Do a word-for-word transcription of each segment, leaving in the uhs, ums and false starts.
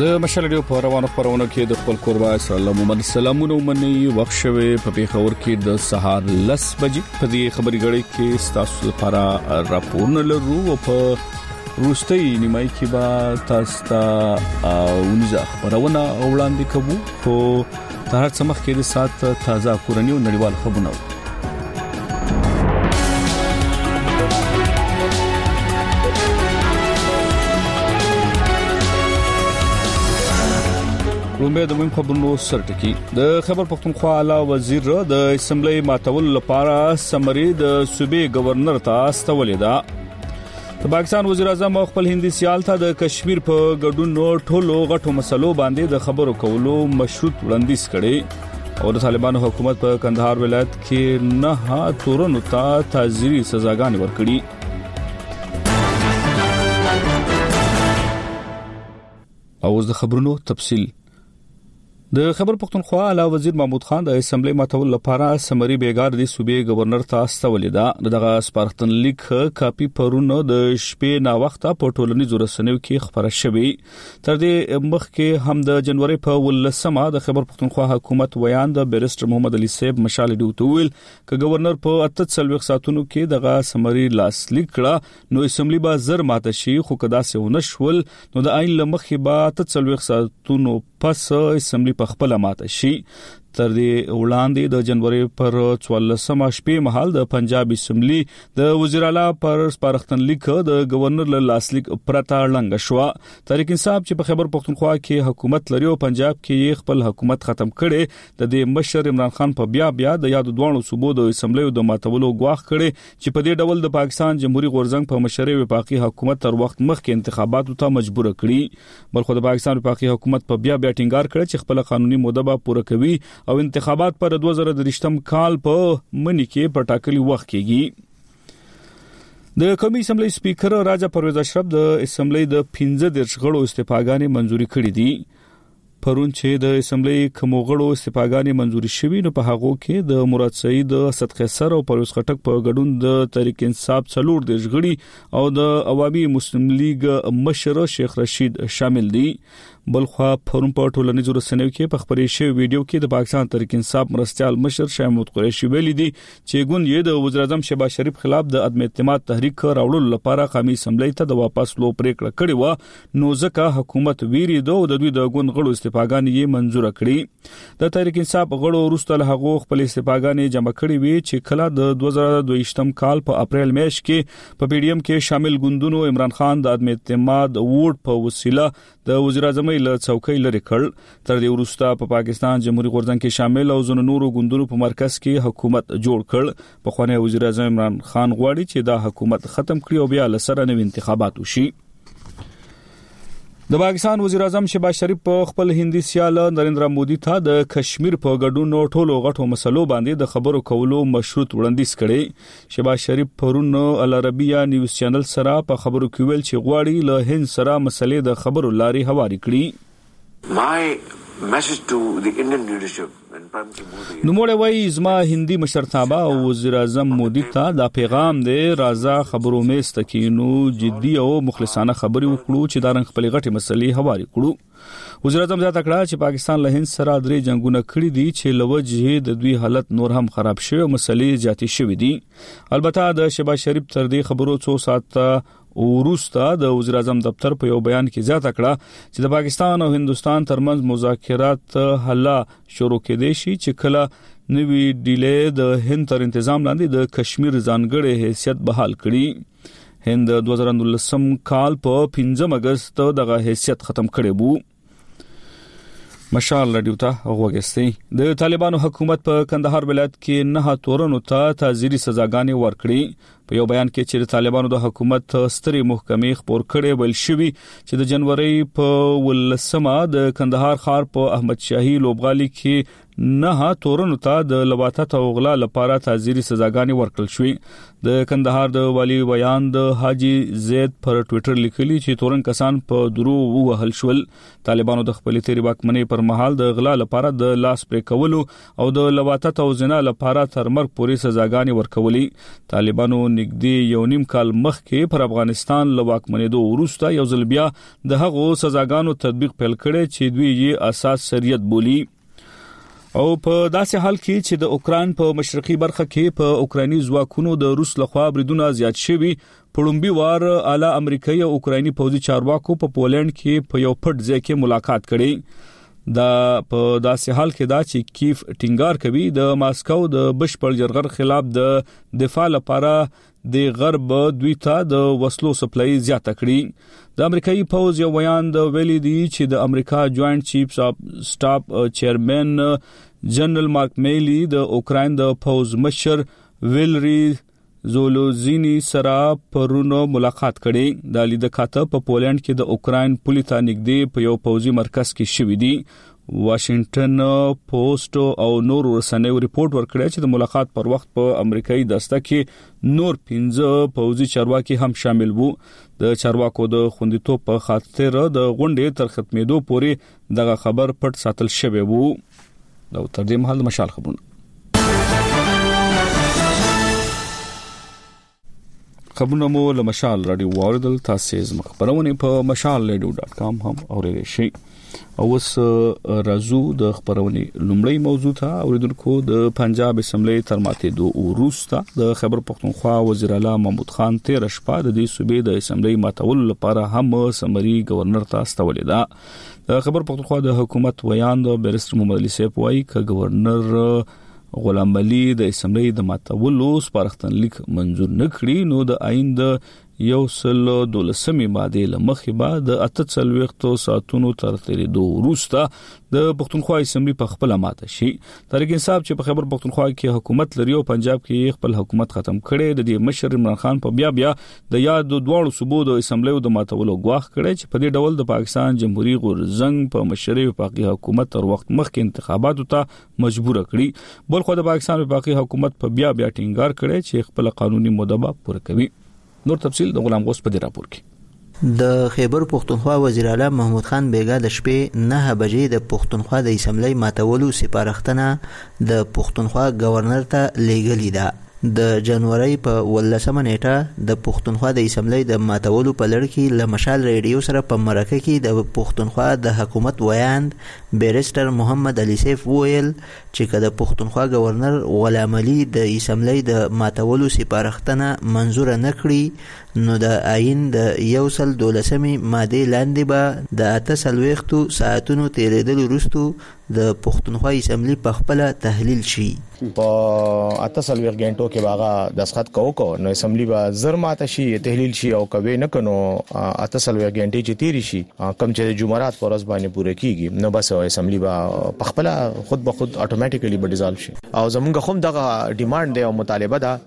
د مشال ډیو په روانو خبرونه کې د خپل قربا سلام محمد سلامونه ومني وخت شوه په پیښور کې د سهار لس بجې په دې خبري غړي کې ستاسو لپاره راپورونه لرو او په روستي نیمای کې با تاسو ته ونځه خبرونه وړاندې کوو خو تر هر څه مخکې د سات تازه کورنیو نړیوال خبرونه رومبه د مهم خبرونو سرټکی د خبر پښتونخوا اعلی وزیر د اسمبلی ماتول لپاره سمري د صوبې گورنر ته استولې ده د پاکستان وزیر اعظم خپل هندي سیال ته د کشمیر په ګډون ټولو غټو مسلو باندې د خبرو کولو مشروط وړاندیز کړي او د طالبانو حکومت په کندهار ولایت کې نه تورنو ته تعزیري سزاګانې ورکړي او د خبرونو تفصیل د خبر پښتونخوا اعلی وزیر محمود خان د اسمبلی ماتول لپاره سمري بیګار د صوبې گورنر ته استولې ده دغه سپارښتن لیک کاپی پرونه د شپې نا وخته په ټولنیزو رسنیو کې خبره شوې تر دې مخکې هم د جنوري په ولسمه د خبر پښتونخوا حکومت ویان د بیرستر محمد علي صاحب مشال ډیو تویل ک گورنر په اته څلويخ ساتونو کې دغه سمري لاس لیک کړه نو اسمبلی با زر ماته شي خو کدا سه ونشول نو د عین لمخې با اته څلويخ ساتونو پس اسمبلی په خپل ماته شي تر دې وړاندې د جنوري پر څوارلسمه شپې مهال د پنجاب اسمبلی د وزیر اعلی پر سپارښتن لیک د گورنر له لاسلیک پرتا لنګ شو تحریک انصاف چې په خبر پښتونخوا کې حکومت لري او پنجاب کې خپل حکومت ختم کړي د دې مشر عمران خان په بیا بیا د یاد دوانو صوبو د اسمبلی د ماتولو غواخ کړي چې په دې ډول د پاکستان جمهوریت غورځنګ په مشرۍ وفاقي حکومت تر وخت مخکې انتخاباتو ته مجبور کړي بلخو د پاکستان وفاقي حکومت په بیا بیا ټینګار کړ چې خپل قانوني موده پوره کوي او انتخابات پر دوه زره درشتم کال په منی کې په ټاکلي وخت کېږي د قومي اسمبلی سپیکر راجا پرویز اشرف د اسمبلی د پنځه دیرش غړو استعفاګانې منزوري کړې دي پرون چې د اسمبلی کومو غړو استعفاګانې منزوري شوې نو په هغه کې د مراد سعید اسد قیصر او پرویز خټک په ګډون د تحریک انصاف څلور دیرش غړي او د عوامي مسلم لیگ مشر شیخ رشید شامل دي بلخوا پرون په ټولنیزو رسنیو کې په خبرې شوی ویډیو کې د پاکستان تحریک انصاف مرستيال مشر شاه محمود قریشي ویلي دي چې ګوند یې د وزیر اعظم شهباز شریف خلاف د عدم اعتماد تحریک راوړلو لپاره قومي اسمبلی ته د واپس لو پریکړه کړې و نو ځکه حکومت ویری دوه د دوی د ګوند غړو استعفاګانې یې منزور کړې د تحریک انصاف غړو وروسته له هغه خپل استعفاګانې جمع کړې وي چې کله د دوه زره دوه کال په اپریل میاشت کې په پی ډی ایم کې شامل ګوندونو عمران خان د عدم اعتماد ووټ په وسیله د وزیر اعظم له څوکۍ لري کړ تر دې وروسته په پاکستان جمهوریت غورځنګ کې شامل او زونو نورو ګوندونو په مرکز کې حکومت جوړ کړ په خوانی وزیر اعظم عمران خان غواړي چې دا حکومت ختم کړي او بیا لسره نوي انتخابات وشي د پاکستان وزیر اعظم شهباز شریف په خپل هندي سیال نریندرا مودي ته د کشمیر په ګډون ټولو غټو مسلو باندې د خبرو کولو مشروط وړاندیز کړي شهباز شریف پرون العربیه نیوز چینل سره په خبرو کې ویل چې غواړي له هند سره مسلې د خبرو لاري هواري کړي My message to the Indian leadership and Prime Minister Modi نو موږ وایي زما هندي مشرتابه او وزیر اعظم مودي ته دا پیغام دی راځه خبرو مې ستکینو جدي او مخلصانه خبري وکړو چې دا رنګ خپل غټي مسلې هواري کړو وزیر اعظم زیاته کړه چې پاکستان له هند سره درې جنگونه کړي دي چې لوجه د دوی حالت نور هم خراب شوی او مسلې زیاتې شوې دي البته د شهباز شریف تر دې خبرو څو ساعت وروسته د وزیر اعظم دفتر په یو بیان کې زیاته کړه چې د پاکستان او هندستان ترمنځ مذاکرات حل شروع کېدي شي چې کله نوی ډیلې د هند تر تنظیم لاندې د کشمیر ځانګړي حیثیت بحال کړي هند دوه زره نولسم کال په پنځم اگست دغه حیثیت ختم کړي وو مشال رادیو ته وګورئ د طالبانو حکومت په کندهار ولایت کې نه تورنو ته تعزیري سزاګانې ورکړي په یو بیان کې چې د طالبانو د حکومت ستري محکمې خبر کړي ول شوی چې د جنوري په ولسمه د کندهار ښار په احمد شاهي لوبغالي کې نه تورنو ته د لواطت او غلا لپاره تعزیري سزاګانې ورکړل شوې د کندهار د والی بیان د حاجی زید پر ټوئیټر لیکلي چې تورن کسان په درو وهل شول طالبانو د خپل تیری واکمنۍ پر مهال د غلا لپاره د لاس پرې کولو او د لواطت او زنا لپاره تر مرګ پورې سزاګانې ورکولې طالبانو نږدې یو نیم کال مخکې پر افغانستان له واکمنېدو وروسته یو ځل بیا د هغو سزاګانو تطبیق پیل کړي چې دوی یې اساس شریعت بولي. او په داسې حال کې چې د اوکران په مشرقي برخه کې په اوکراني ځواکونو د روس لخوا بریدونه زیات شوي، پړومبي وار اعلی امریکایي او اوکراني پوځي چارواکو په پولند کې په یو پټ ځای کې ملاقات کړي. دا په داسې حال کې دا چې کیف ټینګار کوي د ماسکو د بشپړ جرګر خلاف د دفاع لپاره د غرب دوی ته د وسلو سپلای زیاته کړي. د امریکایي پوځ یو بیان د ویلي دی چې د امریکا جوائنٹ چیفز اف سټاف چیرمن جنرال مارک میلی د اوکران د پوځ مشر ویلری زولوزینی سره پرونو ملاقات کړي. د لید کاته په پولند کې د اوکران پولیسا نږدې په یو پوځي مرکز کې شوې دي. واشنگټن پوسټ او نور رسنیو ریپورت ورکړی چې د ملاقات پر وخت په امریکایي دسته کې نور پنځه پوځي چارواکي هم شامل وو. د چارواکو د خوندیتوب په خاطر د غونډې تر ختمېدو پورې دغه خبر پټ ساتل شوی وو. دا تر دې مهال د مشال خبرونه خبرونه مو له مشال رادیو واردل تاسو زما خبرونه په مشال رادیو ډاټ کام هم اورئ شئ. او اوس راځو د خبرونه لومړی موضوع ته. اوریدونکو د پنجاب اسمبلی تر ماتېدو وروسته د خیبر پختونخوا وزیر اعلی محمود خان تیر شپه د دې صوبې د اسمبلی ماتول لپاره هم سمري گورنر ته استولې ده. د خیبر پختونخوا د حکومت ویان د بیرستر محمد علي سیف وايي ک گورنر غلام علي د اسمبلی د ماتولو سپارښتن لیک منزور نکړي نو د آئین د یو سل دولسمې ماده لمخې بعد د اتهڅل وختو ساتونو تر تیریدو وروسته د پښتونخوا اسمبلی په خپل ماته شي. تحریک انصاف چې په خیبر پښتونخوا کې حکومت لري او پنجاب کې خپل حکومت ختم کړي، د دې مشر عمران خان په بیا بیا د یاد دوه صوبو د اسمبلی د ماتولو غواخ کړي چې په دې ډول د پاکستان جمهوریت غورزنګ په مشرۍ وفاقي حکومت تر وخت مخکې انتخاباتو ته مجبور کړي. بل خو د پاکستان وفاقي حکومت په بیا بیا ټینګار کړي چې خپل قانوني مدبه پوره کوي. نور تفصیل د غلام غوث په دې راپور کې. د خیبر پختونخوا وزیر اعلی محمود خان بیګا د شپې نه بجې د پختونخوا د اسمبلی ماتولو سپارښتنه د پختونخوا گورنر ته لیږلې ده. د جنوري په ولسمه نیټه د پختونخوا د اسمبلی د ماتولو په لړ کې له مشال ریډیو سره په مرکه کې د پختونخوا د حکومت ویاند بیرستر محمد علي سیف وویل چې که د پختونخوا گورنر غلام علي د اسمبلی د ماتولو سپارښتنه منزور نه کړي نو د آئین د یو سل دولسمې ماده لاندې به د اته څلوېښتو ساعتونو تیریدلو وروسته د پختونخوا اسمبلی په خپل تحلیل شي. په اته څلوېښت غنټو کې واغه دسخط کوو کو نو اسمبلی به زر ماته شي تحلیل شي او کوي نه کنو اته څلوېښت غنټې چې تیری شي کم چې جمعرات پر ورځ باندې پوره کیږي نو بس اسمبلی به په خپل خود به خود اتوماتیکلی به ډیزالو شي. او زمونږ هم دغه ډیماند دی او مطالبه ده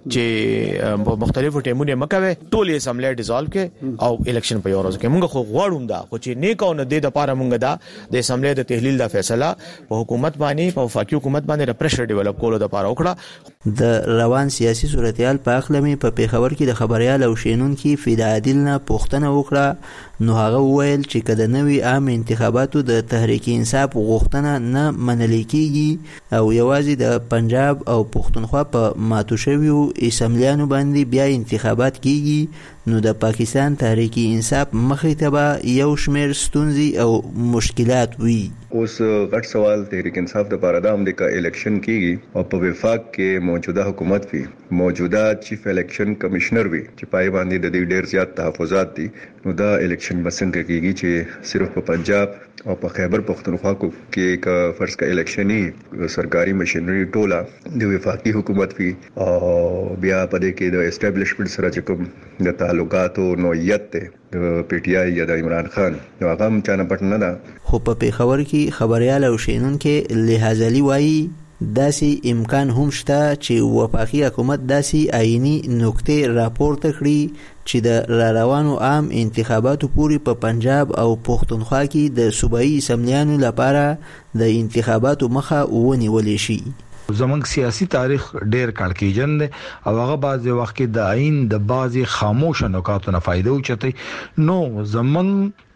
چې په مختلفو ټیمونو مکوي ټول اسمبلی ډیزالو کې او الیکشن په یو ورځ کې مونږ خو غواړو دا خو چې نیک او نه د لپاره مونږ دا د اسمبلی د تحلیل د فیصله په حکومت باندې په وفاقي حکومت باندې پریشر ډیولپ کولو د لپاره وکړه. د روان سیاسي صورتحال په اړه مې په پیښور کې د خبريال او شینونکو فدا عادل نه پوښتنه وکړه نو هغه وویل چې کله نوي عام انتخاباتو د تحریک انصاف غوښتنه نه منل کیږي او یوازې د پنجاب او پښتونخوا په ماتو شویو اسمبلیانو باندې بیا انتخابات کیږي نو د پاکستان تحریک انصاف مخې ته به یو شمېر ستونزې او مشکلات وي. اوس غټ سوال تحریک انصاف د پاره د امریکا الیکشن کیږي او په وفاق کې موجوده حکومت وي موجوده چیف الیکشن کمشنر وي چې پای باندې د دې ډېر زیات تحفظات دي نو دا الیکشن مسنګ کیږي چې صرف په پنجاب او په خیبر پختونخوا کې ک فرض کا الیکشني سرکاري مشینری ټوله د وفاقي حکومت وي او بیا په دې کې د اسټابلیشمنت سره چې کوم د تعلقاتو نوعیت ته پی ټی آی یا د عمران خان نو هغه هم چانه پټ نه ده. خو په پیښور کې خبريال او شینونکو لحاظلی وایي داسې امکان هم شته چې وفاقي حکومت داسې آئینی نکته راپورته کړي چې د را روانو عام انتخاباتو پورې په پنجاب او پښتونخوا کې د صوبایي اسمبلیانو لپاره د انتخاباتو مخه ونیول شي. زمنګ سیاسي تاریخ ډېر کړکېجن دی او هغه بعضی وخت کې د آئین د بعضی خاموش نکاتو نه فائدہ اوچتي نو زمنګ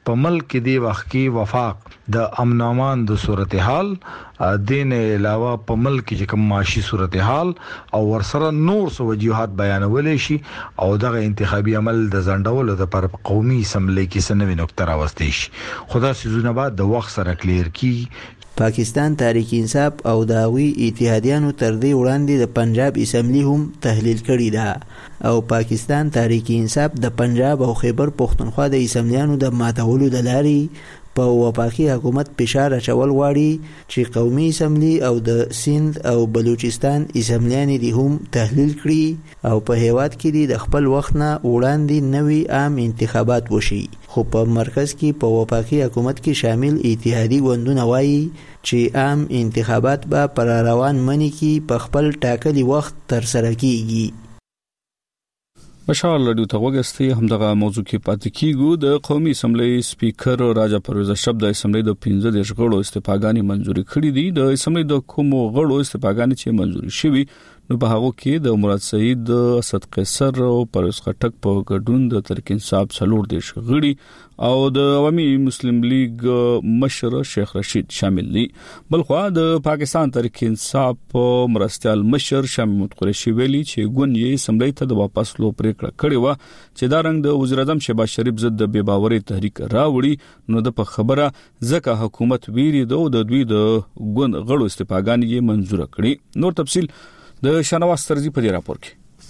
په ملک دی وخت کې وفاق د امن امان د صورتحال دین علاوه په ملک کې کوم معاشي صورتحال او ورسره نور سو وجوهات بیانول شي او دغه انتخابي عمل د ځنډولو د پر قومي اسمبلی کې سنوي نقطه راوستي شي خدا سيزونه بعد د وخت سره کلیر کی پاکستان تحریک انصاف او داوی اتحادیانو تر دې وړاندې د پنجاب اسمبلی هم تحلیل کړی ده او پاکستان تحریک انصاف د پنجاب او خیبر پختونخوا د اسمبلیانو د ماتولو د لارې په وفاقي حکومت فشار اچول غواړي چې قومي اسمبلی او د سند او بلوچستان اسمبلیانې دي هم تحلیل کړي او په هیواد کې د خپل وخت نه وړاندې نوي عام انتخابات وشي خو په مرکز کې په وفاقي حکومت کې شامل اتحادي ګوندونه وایي چې عام انتخابات به پر روان منی کې په خپل ټاکلي وخت تر سره کیږي مشال رادیو ته وګستي همدغه موضوع کې پاتې کیږو د قومي اسمبلی سپیکر راجا پرویز اشرف د اسمبلی د پنځه دیش غړو استفاګانی منزوري کړې دي د اسمبلی د کوم غړو استفاګانی چې منزوري شوي نو په هغه کې د مراد سعید اسد قیصر او پرویز خټک په ګډون د تحریک انصاف څلور دیش غړي او د عوامي مسلم لیگ مشر شیخ رشید شامل دي بلخو د پاکستان تحریک انصاف مرستيال مشر شاه محمود قریشي ویلي چې ګوند یې اسمبلی ته د واپس لو پریکړه کړې و چې دا رنګ د وزیر اعظم شهباز شریف ضد د بے باوري تحریک راوړي نو د په خبره ځکه حکومت ویری د دوی د ګوند غړو استفاګانی منزور کړي نور تفصيل د شنواز ترزی په راپور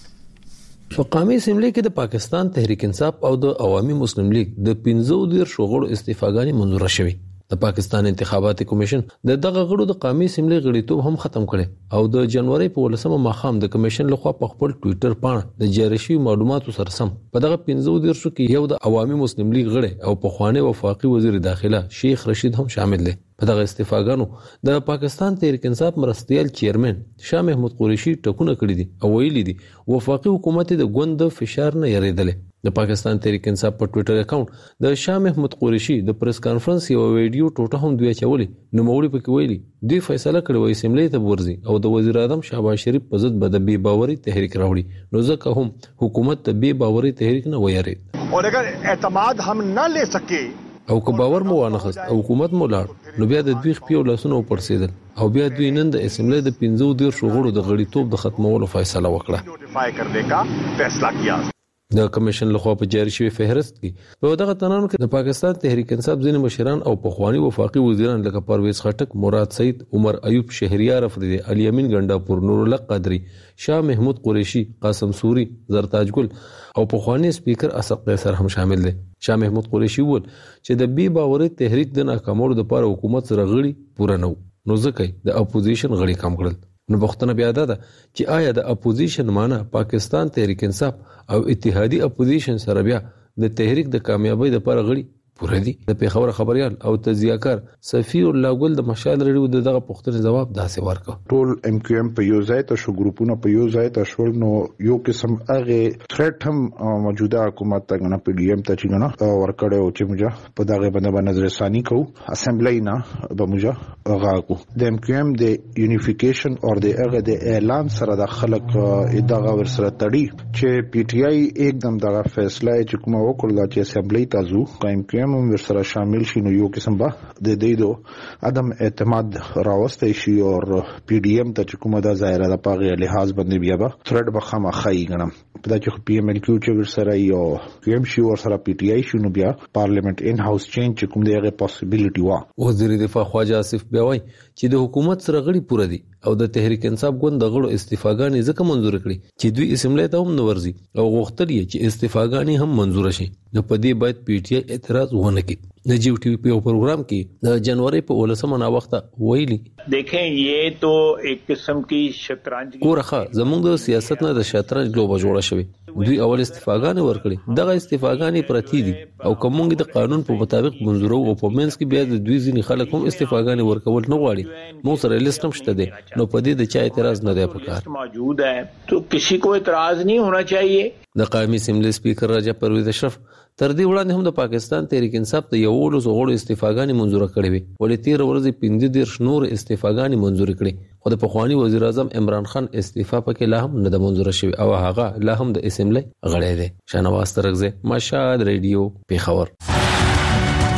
کې په قومي اسمبلی کې د پاکستان تحریک انصاف او د عوامي مسلم لیگ د پنځو دیر شغړو استفاګانی منزور شوي د پاکستان انتخاباتي کمیشن د دغه غړو د قومي اسمبلی غړیتوب هم ختم کړي او د جنوري په ولسمه ماخام د کمیشن لخوا په خپل ټوئیټر باندې د جاری شوی معلوماتو سره سم په دغه پنځو دیر شو کې یو د عوامي مسلم لیگ غړي او په خواني وفاقي وزیر داخله شیخ رشید هم شامل دي په دغه استفاګانو د پاکستان تحریک انصاف مرستيال چیرمن شاه محمود قریشي ټکونه کړی دي او ویلي دي وفاقي حکومت د ګوند فشار نه یریدل د پاکستان تحریک انصاف په ټوئیټر اکاونټ د شاه محمود قریشي د پریس کانفرنس یو ویډیو ټوټه هم دوی چولې نو موري پکې ویلي دوی فیصله کړې و اسمبلی ته ورځي او د وزیر اعظم شهباز شریف په ضد به د بے باوري تحریک راوړي نو ځکه هم حکومت د بے باوري تحریک نه ویری اور اگر اعتماد هم نه لے سکے او که باور مو وانخست او حکومت مو لاړ نو بیا د دوی خپل لاسونو پرسیدل او بیا دوی نن د اسمبلی د پنځو دیر شغړو د غړیتوب د ختمولو فیصله وکړه نوټیفای کرنے کا فیصلہ کیا د کمیشن لخوا په جاری شوی فهرست کې په دغه تنانو کې د پاکستان تحریک انصاف ځینې مشران او پخوانی وفاقي وزیران لکه پرویز خټک مراد سعید عمر ایوب شهریار افریدی علي امین ګنڈاپور نور الله قادری شاه محمود قریشي قاسم سوري زرتاج ګل او پخوانی سپیکر اسد قیصر هم شامل دي شاه محمود قریشي ول چې د بي باوري تحریک د ناکامولو لپاره حکومت سره غړي پوره نو نو ځکه د اپوزیشن غړي کم کړل نو بختنه بیا ده چې آیا د اپوزیشن معنی پاکستان تحریک انصاف او اتحادی اپوزیشن سره بیا د تحریک د کامیابی لپاره غړي پوره دي د پیښور خبريال او تزیاکار صفی الله ګل د مشال ریډیو دغه پوښتنې جواب داسې ورکړ ټول ام کیو ام په یو ځای ته شو ګروپونه په یو ځای ته شول نو یو قسم هغه ثریټ هم موجوده حکومت ته غنا پی ډی ایم ته چې غنا ورکړو چې موږ په دغه باندې نظر ثاني کو اسمبلی نه به موږ هغه کو د ام کیو ام د یونیفیکیشن او د هغه د اعلان سره د خلک ادعا ور سره تړي چې پی ټی آی एकदम دغه فیصله چې کوم وکړل چې اسمبلی تاسو قائم کړي هم ورسره شامل شي نو یو قسم به د دې دو عدم اعتماد راوستي شي او پی ډی ایم ته کومه د ظاهره د پاغه لحاظ باندې بیا به ثریټ به خامخای غنم په دا چې پی ایم ال کیو چې ورسره یو کیم شي ورسره پی ټی آی شي نو بیا پارلیمنت ان هاوس چینج کوم دغه پوسیبিলিټي وا وزیر دفاع خواجه آصف بیاوی چې د حکومت سره غړي پوره دي او د تحریک انصاف ګوند د غړو استفاګانی ځکه منزور کړي چې دوی اسمبلی ته هم نورځي او غوښتل یې چې استفاګانی هم منزور شي نو په دې باید پی ټی آی اعتراض ونه کړي د جیو ټي وی په پروګرام کې د جنوري په ولسمه نا وخت ویلي دیکھیں یہ تو ایک قسم کی شطرنج کورخه زموږ د سیاست نه د شطرنج لوبه جوړه شوې دوی اول استفاګانی ورکړي دغه استفاګانی پرتی دي او کومګ د قانون په مطابق منزورو او په منځ کې بیا د دوی ځینې خلک هم استفاګانی ورکول نه غواړي مو سره لیست هم شته دي نو په دې د چا اعتراض نه دی پکار موجود ہے تو کسی کو اعتراض نہیں ہونا چاہیے د قائمي اسمبلی سپیکر راجا پرویز اشرف تر دې وړاندې هم د پاکستان تحریک انصاف ته یو ولس غوړو استفاګانی منزور کړي وي ولې تیر ورځې پنځه دیر شنور استفاګانی منزور کړي خو د پخوانی وزیر اعظم عمران خان استعفا پکې لا هم نه د منزور شوی او هغه لا هم د اسمبلی غړی دی شنواز ترغزه مشهد ریډیو پیښور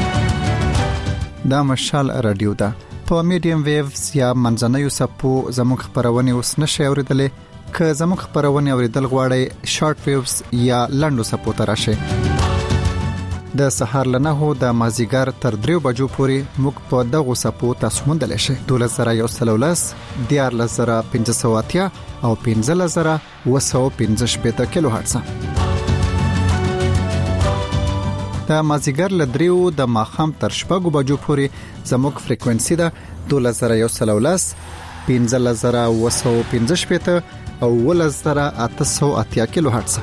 دا مشال رادیو ده. په میډیم ویوز یا منځنوي سپو زموږ خبرونه اوس نشي اوریدلې. که زموږ خبرونه اوریدل غواړئ شارټ ویوز یا لنډو سپو ته راشئ. د سحر لنه هو د مازیګر تر دریو بجو پورې موږ په دغه سپو تاسو موندل شئ. دولس زره یو سل ولس دیار لزره پنځه سوه اتیا او پنځه لزره وسو پنځه شپږ کیلو هرتز. د مازیګر لدریو د ماخام تر شپږو بجو پورې زموږ فریکوئنسي ده دولس زره یو سل ولس پنځه لزره وسو پنځه شپږ او ولس زره اته سوه اتیا کیلو هرتز.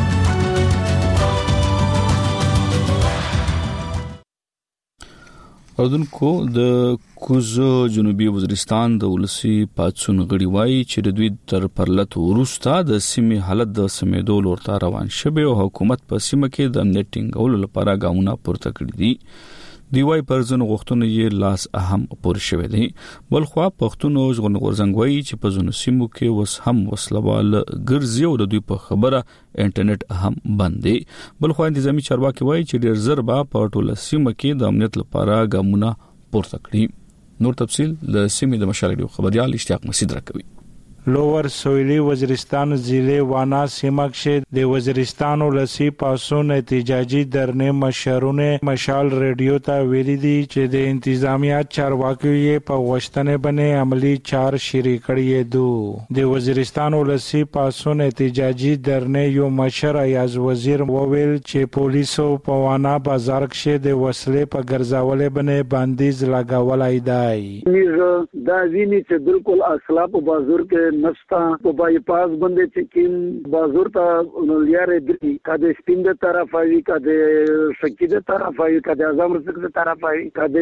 اردنکو د کوزو جنوبي وزیرستان د ولسی پاتسون غړي وایي چې د دوی تر پرلط وروسته د سیمې حالت د سمیدو لورته روان شوی او حکومت په سیمه کې د امنیت ټینګولو لپاره ګامونه پورته کړي دي. دی وای پرځن غوښتنه یې لاس اهم پور شوی دی. بلخوا پښتون او ژغورن غورځنګ وایي چې په ځینو سیمو کې وس هم وسلوال ګرځي او د دوی په خبره انټرنیټ هم بند دی. بلخوا انتظامی چارواکي وایي چې ډیر زر به په ټوله سیمه کې د امنیت لپاره ګامونه پورته کړي. نور تفصیل د سیمې د مشالډیو خبريال اشتیاق مسعود راکوي. لوور سویلی وزیرستان ضلع وانا سیمه کې د وزیرستان ولسی پاسون احتجاجي درنه مشرونه مشال ریډیو ته ویلي دي چې د انتظامیه چارواکي په وشتنه باندې عملی چار شری کړی دو. د وزیرستان ولسی پاسون احتجاجي درنه یو مشر ایاز وزیر وویل چې پولیسو په وانا بازار کې د وسلې په ګرځاولې باندې بندیز لګاولای دی. دا ویني چې بالکل اصلا په بازار کې نستا په بای پاس باندې چې کیم بازار ته نلیاره دي کده سپین د طرف وي کده شکی د طرف وي کده اعظم رسک د طرف وي کده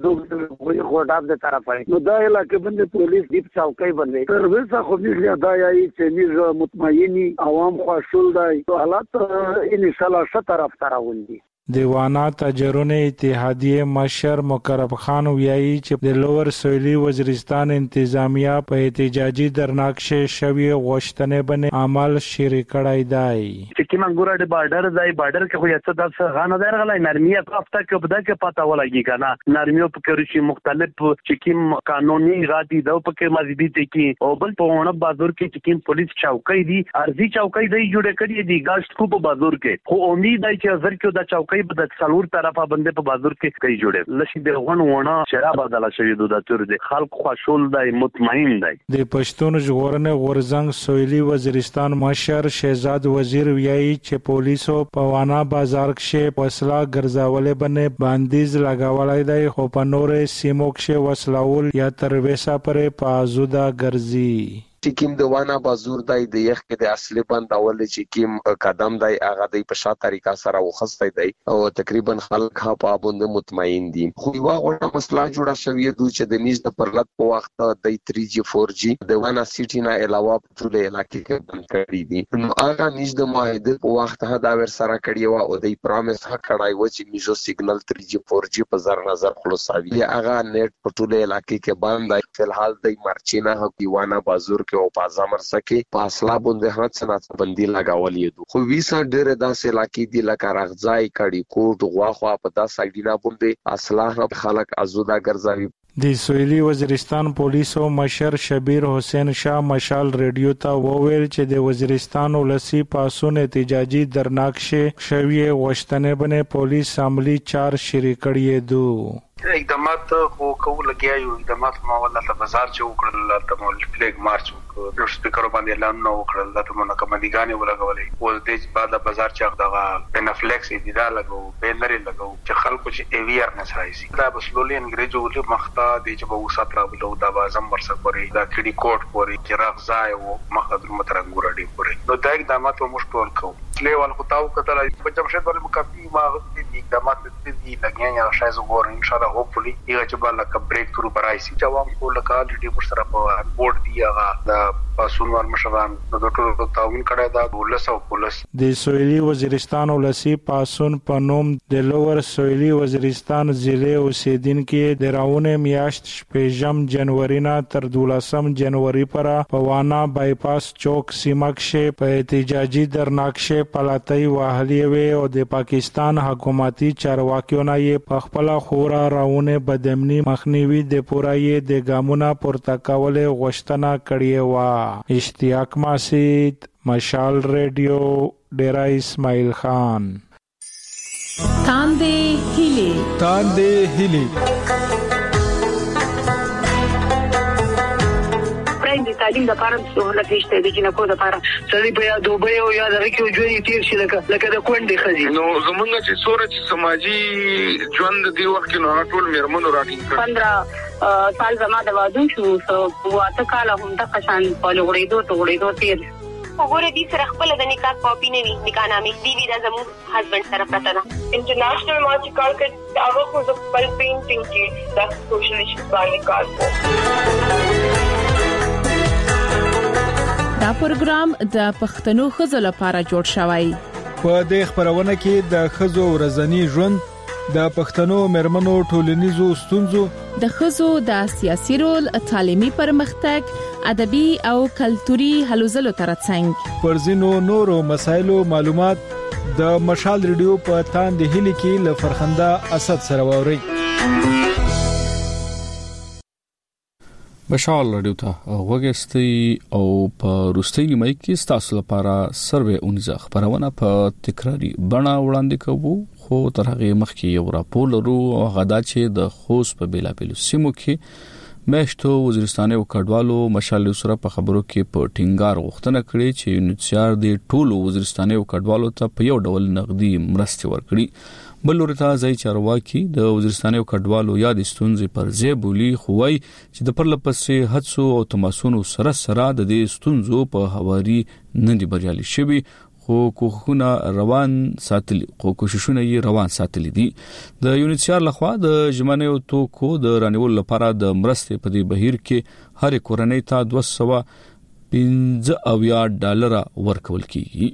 دوه خوداب د طرف وي. نو دا علاقې باندې پولیس دی چوکۍ باندې تر وسه خو دې دا یی چې موږ مطمئنی عوام خوشول دی حالات ان شاء الله ست طرف تراوندي. دیوانا تاجرون اتحادیه مشر مقرب خان ویایي چې د لوور سویلی وزیرستان انتظامیه په احتجاجي درناکشه شوی غوښتنې باندې عمل شری کړای دی. چې کیما ګورډ بارډر ځای بارډر کې خو یڅ د غانه درغلای نرمیه په هفته کې بده کې پتا ولګي کنه نرمیو په کې شي مختلف چې کیم قانوني غاټي د په کې مزيدي ته کې او بل په ونه بازار کې چې کیم پولیس چوکۍ دي ارزي چوکۍ دی جوړه کړی دی ګاشت کو په بازار کې خو امید دی چې زر کې د چوکۍ په څلور طرفه باندې په بازار کې کوي جوړه لشي د غون ونه شراب بدل شوی د تور دي خلک خوشول دی مطمئن دی. د پښتون ژغورن غورځنګ سویلی وزیرستان مشر شهزاد وزیر ویایي چې پولیسو په وانا بازار کې وسله ګرځاولې باندې بندیز لګاولای دی خو په نورې سیمو کې وسلول یا تر وسه پرې پازودا ګرځي. چې کیم د وانا بازور دای د یخ کې د اصلي بند اول چې کیم قدم دای هغه د په شا طریقه سره وخصتای دی او تقریبا خلک ها په باندې مطمئن دي. خو یو غوړه مسله جوړه شوې د چې د میز د پرلط په وخت د تھری جی فور جی د وانا سیټی نه علاوه په ټول علاقې کې بند کړی دي. نو هغه میز د معاهده په وخت ها دا ور سره کړی و او د پرومس ها کړای و چې میزو سیګنل تھری جی فور جی په زر نظر خلاصوي. هغه نت په ټول علاقې کې بند دی. فلحال د مرچینا ها وانا بازور او پازامر سکه په اصلا باندې هڅه سنت بندي لگاولې دو. خو ویسا ډېر داسې علاقې دي لکه راغځای کړي کوټ غواخوا په داسې سایډینا باندې اصلا خلک ازودا ګرځوي. د سویلی وزیرستان پولیسو مشر شبیر حسین شاه مشال ریډیو ته وویل چې د وزیرستان ولسی پاسون احتجاجي درناکشه شوی غوښتنې باندې پولیس عملی چار شری کړی دو. اقدامات خو کول لګیا یو اقدامات ما ولله بازار چې وکړل د مول فلیګ مارچ وکړ د سپیکر باندې اعلان نو وکړل د منکه مدیګانی ولګولې او د بعد بازار چې دغه بنفلیکس دې دا لګو بینر لګو چې خلکو چې اویرنس راځي دا بسلولي انګریزو له مخته د چې به وسات راولو دا بازم ورسره پوري دا کډي کوټ پوري چې راغځای او مخدر مترنګور دی پوري نو دا اقدامات مو مشکل کو لیوال خو تاو کتل په جمشید ولې مکفي ما غوښتي اقدامات دې لګیا یا شایز وګور ان شاء الله hopefully یو چې بل کا بریک تھرو برایسي چې عوام کو لکه الریډي پر سره په بورډ دی هغه د پاسون ور مشران د ټولو تعاون کړی دا ولس او پولیس. د سویلي وزیرستان ولسی پاسون په نوم د لوور سویلي وزیرستان ضلع اوسیدونکو د راونه میاشت شپږم جنوري نه تر دولسم جنوري پورې په وانا بایپاس چوک سیمه کې په احتجاجي درناکشه پلاتای واهلی وی او د پاکستان حکومتي چارواکیو نه یې په خپل خورا راونه بدامني مخنیوي د پورای د ګامونه پورته کول غوښتنه کړې و. اشتیاق ماسید، مشال ریډیو، ډیرا اسماعیل خان. تاندې هیلې تاندې هیلې د تعلیم د پاره سہولت نشته د جنکو د پاره سړي په یاد دوبه او یاد راکې ژوند تیر شي لکه لکه د کونډې خزي. نو زمونږ چې سورج سماجی ژوند دی وخت نو ټول میرمنو راټینګ کړ. پندرہ سال زما د وادو شو سو واته کال هم د قشان په لغړېدو ته غړېدو تیر. وګوره دې سره خپل د نکاح کاپی نه وي نکاح نامې دی وی د زموږ هسبند سره پراته ده. انټرنیشنل ما چې کار کړ هغه خو د خپل پینټینګ کې د سوشل ایشوز باندې کار کوي. دا پروګرام د پښتنو خزو لپاره جوړ شوی. په دې خبرونه کې د خزو ورځنی ژوند، د پښتنو مرمنو ټولنیزو ستونزو، د خزو د سیاسي رول، تعلیمي پرمختګ، ادبي او کلتوري هلو ځلو ترڅنګ پر ځینو نورو مسایلو معلومات د مشال ریډیو په تاندې هیلې کې له فرخنده اسد سره ووري. مشال ریډیو ته وګورئ او په روستي نیمه کې تاسو لپاره سروې اونځه خبرونه په تکراری بڼه وړاندې کوو. خو تر هغه مخکې یو راپور لرو او غدا چې د خوست په بیلابیلو سیمو کې میشتو وزیرستان او کډوالو مشال سره په خبرو کې په ټینګار غوښتنه کړې چې یونیسیار د ټولو وزیرستان او کډوالو ته په یو ډول نقدي مرستې ورکړي. بل ورته ځای چارواکي د وزیرستان او کډوالو یاد ستونزې پر ځای بولی خوای چې د پرلپسې حدسو او تماسونو سره سره د دې ستونزو په هواري نه دی بریالي شوی، خو کوښښونه روان ساتل خو کوششونه یې روان ساتل دي. د یونیسیار لخوا د ژمنې او توکو د رانیول لپاره د مرستې په دې بهیر کې هر کورنۍ ته دوه سوه پنځه اویا ډالر ورکول کیږي.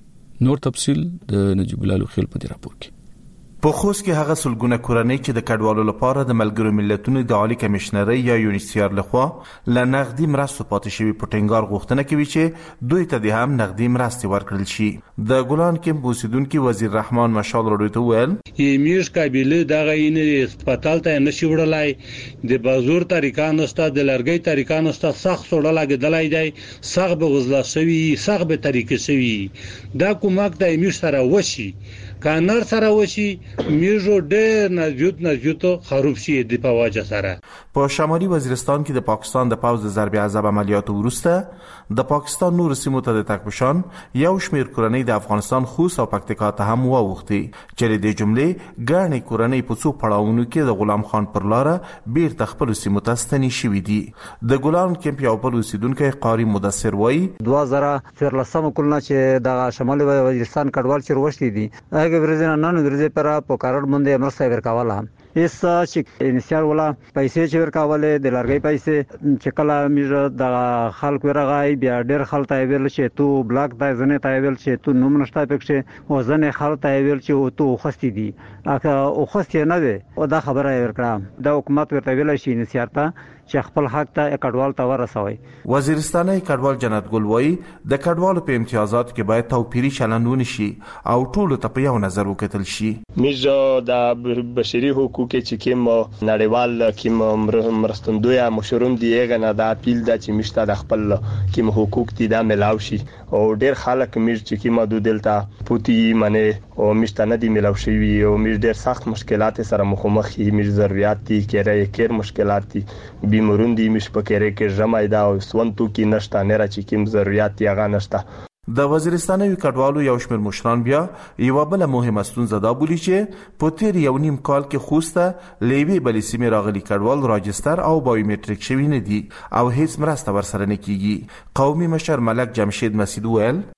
نور تفصیل د نجیب الله لوخیل په دې راپور کې. په خوست کې هغه سلګونه کورنۍ چې د کډوالو لپاره د ملګرو ملتونو د عالی کمشنرۍ یا یونیسیار لخوا ل نغدي مرستو پاتې شوی په ټینګار غوښتنه کوي چې دوی ته د هم نغدي مرستې ورکړل شي. د ګولان کې اوسیدونکو وزیر رحمان مشال راډیو ته ویل یمیش قابلیت دغه یې هسپتال ته نشي وړلای، د بازور طریقان نسته، د لرګي طریقان نسته، سخت وړل کېدلای دی، سخت به غزلا شوی، سخت به طریقې شوی. دا کومک د یمیش سره وشي کانر سره وشي میژو ډېر نزیوت نزیوتو خروب شي د پواجه سره. په شمالي وزیرستان کې د پاکستان د پوز د ضرب عذاب عملیاتو وروسته د پاکستان نور سیمو ته د تکبشان یو شمیر کورنۍ د افغانستان خوست او پکتیکا ته هم واوښتي چې د جملې ګڼې کورنۍ په څو پړاوونو کې د غلام خان پر لار بیرته خپل سیمو ته ستنې شوې دي. د ګولان کمپ یو بل اوسیدونکو قاری مدثر وایي دوه زره څوارلسمه کلونه چې د شمالي وزیرستان کډوال چې وروشتي دي هغه ورځې نن ورځې پر په کارړ باندې مرسته ورکواله. اس چې انسیار ولا پیسې چې ورکواله د لارګي پیسې چې کله میږه د خلکو راغی بیا ډېر خلک ویل چې تو بلاک د ځنه ته ویل چې تو نوم نشته پکې او ځنه خلک ویل چې تو خستی دي اګه او خستی نه وي او دا خبره ورکړه د حکومت ورته ویل شي انسیار ته چې خپل حق ته کډوال ته ورسوي. وزیرستاني کډوال جنت ګل وایي د کډوالو په امتیازات کې باید توپیری چلند ونشي او ټول ته په یو نظر وکتل شي. میزه د بشري حقوقو چې کوم نړیوال کوم مرستندوی مشروم دی غنه د اپیل د چې مشته د خپل کوم حقوق دي د ملاو شي او ډېر خلک میز چې کوم د دلته پوتی منه او مشته نه دی ملاو شي او میز ډېر سخت مشکلات سره مخامخ دي، میز ضرورت دي کېره کېر مشکلات دي بیمروندی مش پکېره کې جمع دا او سونتو کې نشته نه را چې کوم ضرورت یې غا نشته. د وزیرستاني کډوالو یو شمېر مشران بیا یو بل مهمه ستونزه دا بولی چې په تیر یو نیم کال کې خوسته لیوی بلې سیمې راغلي کډوال راجستر او بایومټریک شوی نه دي او هیڅ مرسته ورسره نه کیږي. قومي مشر ملک جمشید مسعود ویل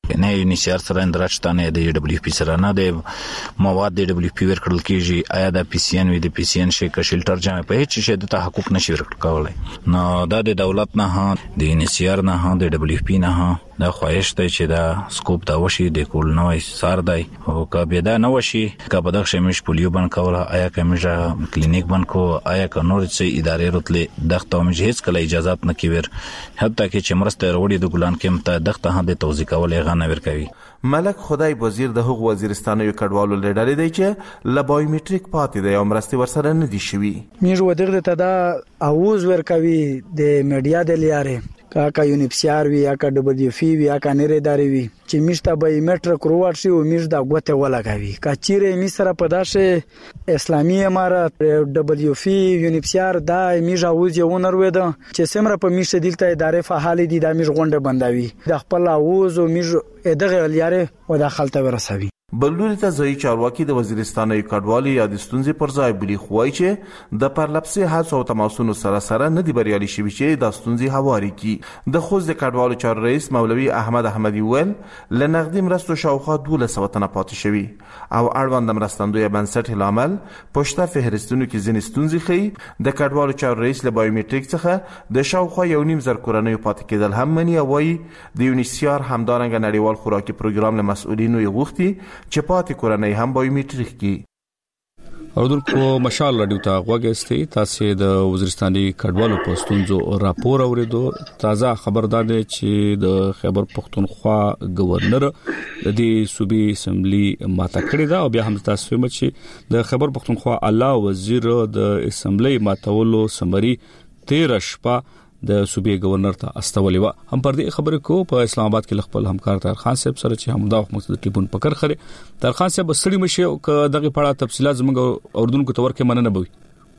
نه یونیسیار سره اندراشتانه د دبليو پی سره نه د مواد د دبليو پی ورکړل کیږي آیا د پی سی ان وی د پی سی ان شي کشلټر جامه په هیڅ شي د حقوق نشي ورکړل کولای نو دا د دولت نه ها د یونیسیار نه ها د دبليو پی نه ها دا خواهش دی چې دا سکوپ دا وشي د کول نوې سار دی او کبه دا نه وشي کبه د شمیش پولیو بن کوله آیا کمیجا کلینیک بن کو آیا ک نور څه ادارې رتلې دغه مجهز کله اجازهات نه کیور حتی کې چې مرسته وروړي د ګلان کې مت دغه هدا توزیع کولې غانه ورکوي ملک خدای وزیر د حقوق وزیرستانو کډوالو لیډر دی چې لبایومټریک پاتې دی او مرستي ورسره نه دي شوی میژ ودغه ته دا اوز ورکوي د میډیا د لیاره کا یونیپسیار وی یا کا دبليو پی وی یا کا نری داري وی چې میشته به میټر کروات شي او میش دا غوته ولګوي کا چیرې می سره پداشه اسلامي امارات دبليو پی یونیپسیار دا میژ اوز یو نروي دا چې سمره په میشه دلته ادارې فعال دي دا میژ غونډه بندوي د خپل اوز او میژ دغه لیاره و داخلته ورسوي بلوري ته ځای چارواکي د وزیرستان کډوالي یا د ستونزې پر ځای بلی خوای چې د پرلپسې هڅو او تماسونو سره سره نه دی بریالي شوی چې د ستونزې هواري کی د خوځ د کډوالو چار رئیس مولوي احمد احمدي ول لنقدي مرستو شاوخوا دولس سو تنه پاتې شوی او اړوند مرستندوی بنسټ لامل پښته فهرستونو کې ځین ستونزې خي د کډوالو چار رئیس له بایومټریک څخه د شاوخوا یو نیم زر کورنۍ پاتې کېدل هم منی او وایي د یونیسیار همدارنګ نړیوال خوراکي پروګرام له مسؤلینو یې غوښتي چې پاتې کورنۍ هم بایومټریک کی اوردونکو مشال رادیو ته غوږی تاسو د وزیرستاني کډوالو پښتونزو راپور اوریدو تازه خبردار دی چې د خیبر پختونخوا گورنر د دې صوبې اسمبلی ماته کړی دا او بیا هم تاسو هم چې د خیبر پختونخوا اعلی وزیر د اسمبلی ماتولو سمري تیرا شپه د صوبې گورنر ته استولې و هم پر دې خبره کو په اسلام آباد کې خپل همکار تر خان صاحب سره چې هم دا مقصد ټلیفون پکړ خره تر خان صاحب سړی مشه او دغه پړه تفصيلات زموږ اردوونکو تور کې مننه بوي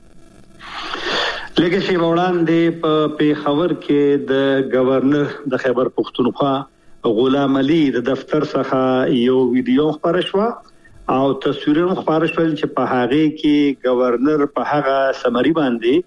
لکه شی وړاندې په پیښور کې د گورنر د خیبر پختونخوا غلام علي د دفتر څخه یو ویډیو خبره شو او تصویرونه خبره شول چې په هغه کې گورنر په هغه سمري باندې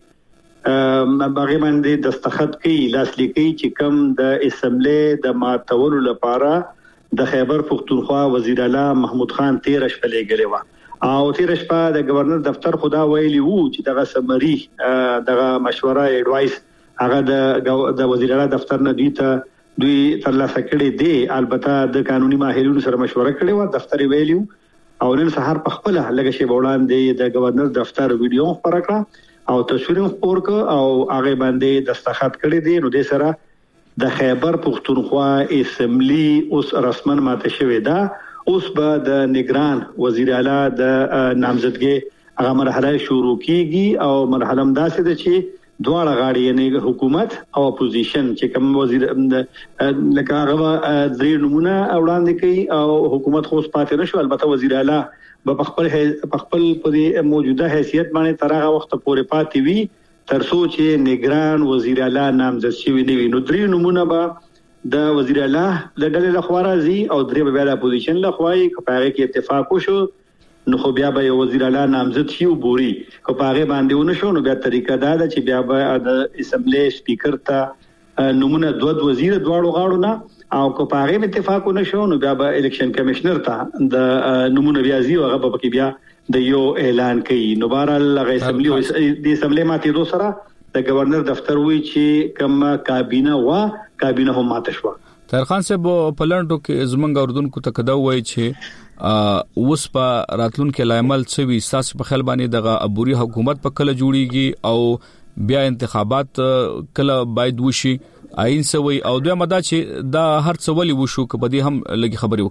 باغې باندې دستخط کوي لاس لیکي چې کوم د اسمبلی د ماتولو لپاره د خیبر پختونخوا وزیر اعلی محمود خان تیرش په لګلې و او تیرش په د گورنر دفتر خدا ویلی وو چې دغه سمري دغه مشوره اډوایس هغه د د وزیر اعلی دفتر نه دی ته دوی ترلاسه کړي دي البته د قانوني ماهرینو سره مشوره کړې و دفتر ویلیو او نن سهار په خپل لګه شی وړاندې د گورنر دفتر ویډیو خبره کړه او تصویر خبر کو او هغه باندې دستخط کړی دی نو د سره د خیبر پختونخوا اسمبلی اوس رسمن ماته شوې ده اوس به د نگران وزیر اعلی د نامزدګي هغه مرحله شروع کیږي او مرحله مداسه ده چې دواړه غاړي یعنی حکومت او اپوزیشن چې کوم وزیر لکه هغه درې نمونه وړاندې کوي او حکومت خو پاتې نشو البته وزیر اعلی په خپل په خپل په موجوده حیثیت باندې تر هغه وخت پورې پاتې وي تر څو چې نگران وزیر اعلی نامزد شوی نه وي نو درې نمونه به د وزیر اعلی د ډلې لخوا راځي او درې به د اپوزیشن لخوا یې کپاره کې اتفاق وشو نو خو بیا به وزیر اعلی نامزد شي او بوري کپاره باندې ونه شو نو بیا طریقه دا ده چې بیا به د اسمبلی سپیکر ته نمونه دوه وزیر دواړو غاړو نه او کو پاره اتفاق نشو نو بیا به الیکشن کمشنر ته د نمونه بیازي او هغه په کې بیا د یو اعلان کوي نو بهرال هغه اسمبلی د اسمبلی ماته دوه سره د گورنر دفتر وی چې کوم کابینه وا کابینه هم ماته شو تر خان صاحب په لندو کې زمونږ اردوونکو ته کدا وای چې اوس په راتلون کې لایمل څوي ساس په خل باندې دغه ابوري حکومت په کله جوړیږي او بیا انتخابات کله باید وشي عین سوي او دوی مدا چې دا هر څه ولي وشو کبه دي هم لګي خبري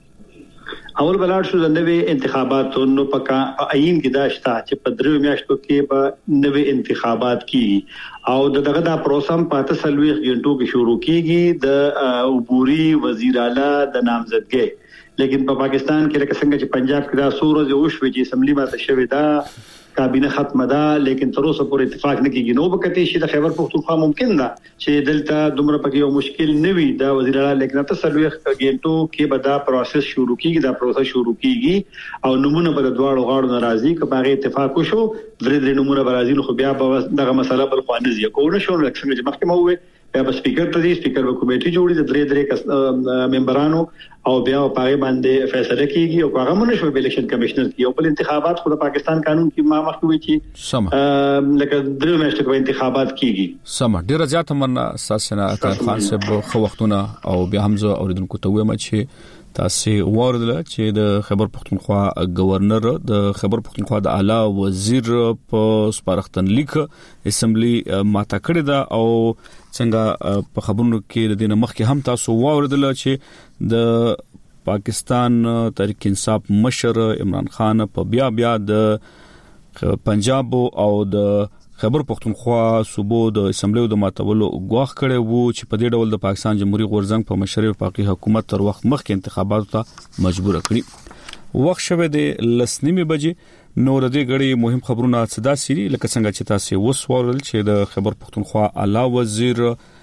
وکړي اول بلار شو د نوې انتخابات نو پکا عین کې داشتا چې په درو میاشتو کې به نوې انتخابات کیږي او دغه دا پروسم پاته سلويخ غنټو کې شروع کیږي د عبوري وزیر اعلی د نامزدګي لیکن په پاکستان کې لکه څنګه چې پنجاب کې دا سورز او شوي چې اسمبلی ماته شوی دا کابینه ختمه ده لیکن تر اوسه پورې اتفاق نه کیږي نو به کته شي د خیبر پختونخوا ممکن ده چې دلته دومره پکې یو مشکل نه وي دا وزیر اعلی لیکن تاسو لوي غینټو کې به دا پروسس شروع کیږي دا پروسس شروع کیږي او نمونه به دواړو غاړو ناراضي کبه اتفاق وشو درې درې نمونه برازیل خو بیا به دغه مسله بل خوانه زیه کوونه شو لکه څنګه چې مخکې مو وې بیا سپیکر ته دی سپیکر په کمیټي جوړي د درې درې کس ممبرانو او بیا په هغه باندې فیصله کیږي او هغه منشور الیکشن کمشنر کی او په انتخابات خو د پاکستان قانون کې ما مخکوي چې سم لکه درې میاشتې په انتخابات کیږي سم ډیر زیات مننه اساسنا اکر خان صاحب خو وختونه او بیا هم زه اوریدونکو ته وایم چې تاسو وردل چې د خیبر پختونخوا گورنر د خیبر پختونخوا د اعلی وزیر په سپارښتن لیک اسمبلی ماته کړی دا او څنګه په خبرونو کې د دینه مخکې هم تاسو وردل چې د پاکستان تحریک انصاف مشر عمران خان په بیا بیا د پنجاب او د خیبر پختونخوا صوبو د اسمبلی د ماتولو غواخ کړي وو چې په دې ډول د پاکستان جمهوریت غورځنګ په مشرۍ وفاقي حکومت تر وخت مخکې انتخاباتو ته مجبور کړي وخت شوه د لسنیمه بجې نور د غړي مهم خبرونه صدا سری لکه څنګه چې تاسو وسوال چې د خیبر پختونخوا اعلی وزیر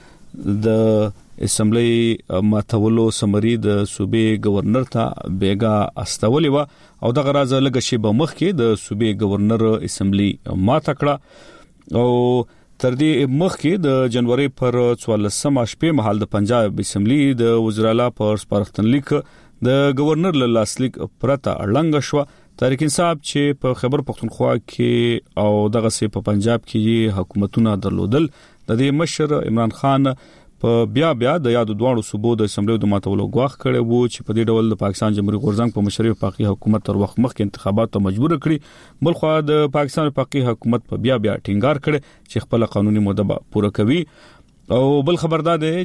د اسمبلی ماتولو سمري د صوبې گورنر ته بیګا استولې و او د غراز لګ شی به مخ کې د صوبې گورنر اسمبلی ماته کړه او تر دې مخکې د جنوري پر څوارلسمه شپې مهال د پنجاب اسمبلی د وزراله پر سپارښتن لیک د گورنر له لاسلیک پرته اړلنګ شو تحریک انصاف چې په خیبر پختونخوا کې او دغه سي په پنجاب کې حکومتونه درلودل د دې مشر عمران خان په بیا بیا د یادو دوه صوبو د اسمبلی د ماتولو غواخ کړي وو چې په دې ډول د پاکستان جمهوریت غورځنګ په مشرۍ وفاقي حکومت تر وخت مخکې انتخابات ته مجبور کړي بلخو د پاکستان وفاقي حکومت په بیا بیا ټینګار کړي چې خپل قانوني موده پوره کوي او بل خبردار دی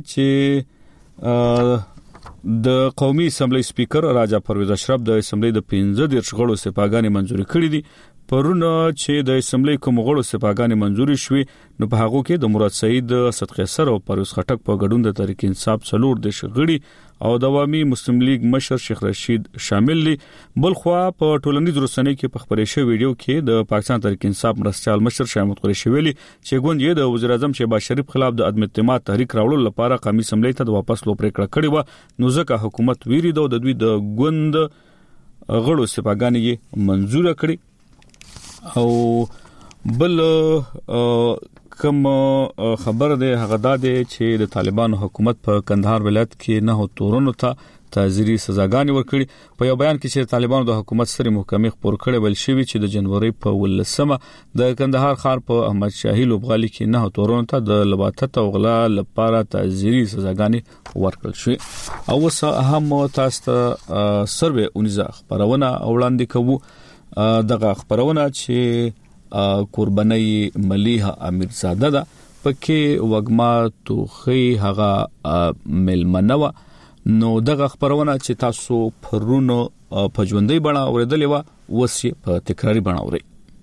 چې د قومي اسمبلی سپیکر راجا پرویز اشرف د اسمبلی د پنځه دیرش غړو سپاګانې منځوري کړې دي پرونه چې د اسمبلی کوم غړو سپاګانې منځوري شوې نو په هغه کې د مراد سعید صدق قیصر او پرویز خټک په ګډون د تحریک انصاف څلور د شغړي او د عوامي مسلم لیگ مشر شیخ رشید شامل دي بلخو په ټولنیز رسنۍ کې په خبرې شوی ویډیو کې د پاکستان تحریک انصاف مرستيال مشر شامل قریشي ویلي چې ګوند یې د وزیر اعظم شهباز شریف خلاف د عدم اعتماد تحریک راوړلو لپاره قومي اسمبلی ته د واپس لو پریکړه کړې و نو ځکه حکومت ویری د دوی د ګوند غړو سپاګانې منزور کړې او بل کوم خبر ده هغه ده چې د طالبانو حکومت په کندهار ولایت کې نه تورونو ته تعزیري سزاګانې ورکړي په یو بیان کې چې طالبانو د حکومت سره محکمې خبر کړي ول شوی چې د جنوري په ولسمه د کندهار ښار په احمد شاهي لوبغالي کې نه تورونو ته د لباتت او غلا لپاره تعزیري سزاګانې ورکړل شوې او وسه هم تاسو ته سروې اونیزه خبرونه وړاندې کوو دغه خبرونه چې قرباني مليحه امیرزاده ده پکې وګما توخي هغه ملمنوه نو دغه خبرونه چې تاسو پرونو په ژوندۍ بڼه اوریدلې و وسی په تکراری بڼه اوري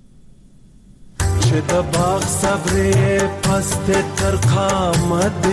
چې د باغ صبرې پست تر قامت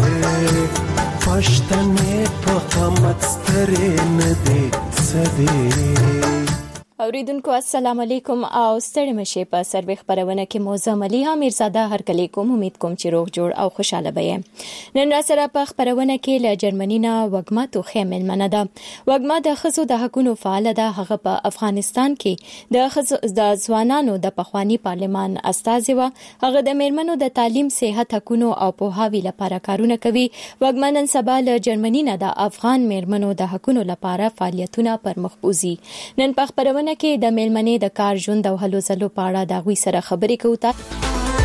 پښتنې په قامت سترې نه دې سدي اوریدونکو السلام علیکم او ستړي مشه په سروي خبرونه کې موزه مليحه امیرزاده هر کلی کوم امید کوم چې روغ جوړ او خوشاله به نن را سره په خبرونه کې له جرمني نه وګما توخه ملمنه ده وګما د خزو د حقوقو فعال ده هغه په افغانستان کې د خزو د ځوانانو د پخوانی پارلمان استازي و هغه د میرمنو د تعلیم صحت حقوقو او پوهاوی لپاره کارونه کوي وګما نن سبا له جرمني نه د افغان میرمنو د حقوقو لپاره فعالیتونه پر مخ بوزي نن په خبرونه کې د میلمنې د کار ژوند او هلو ځلو په اړه د غوي سره خبرې کوو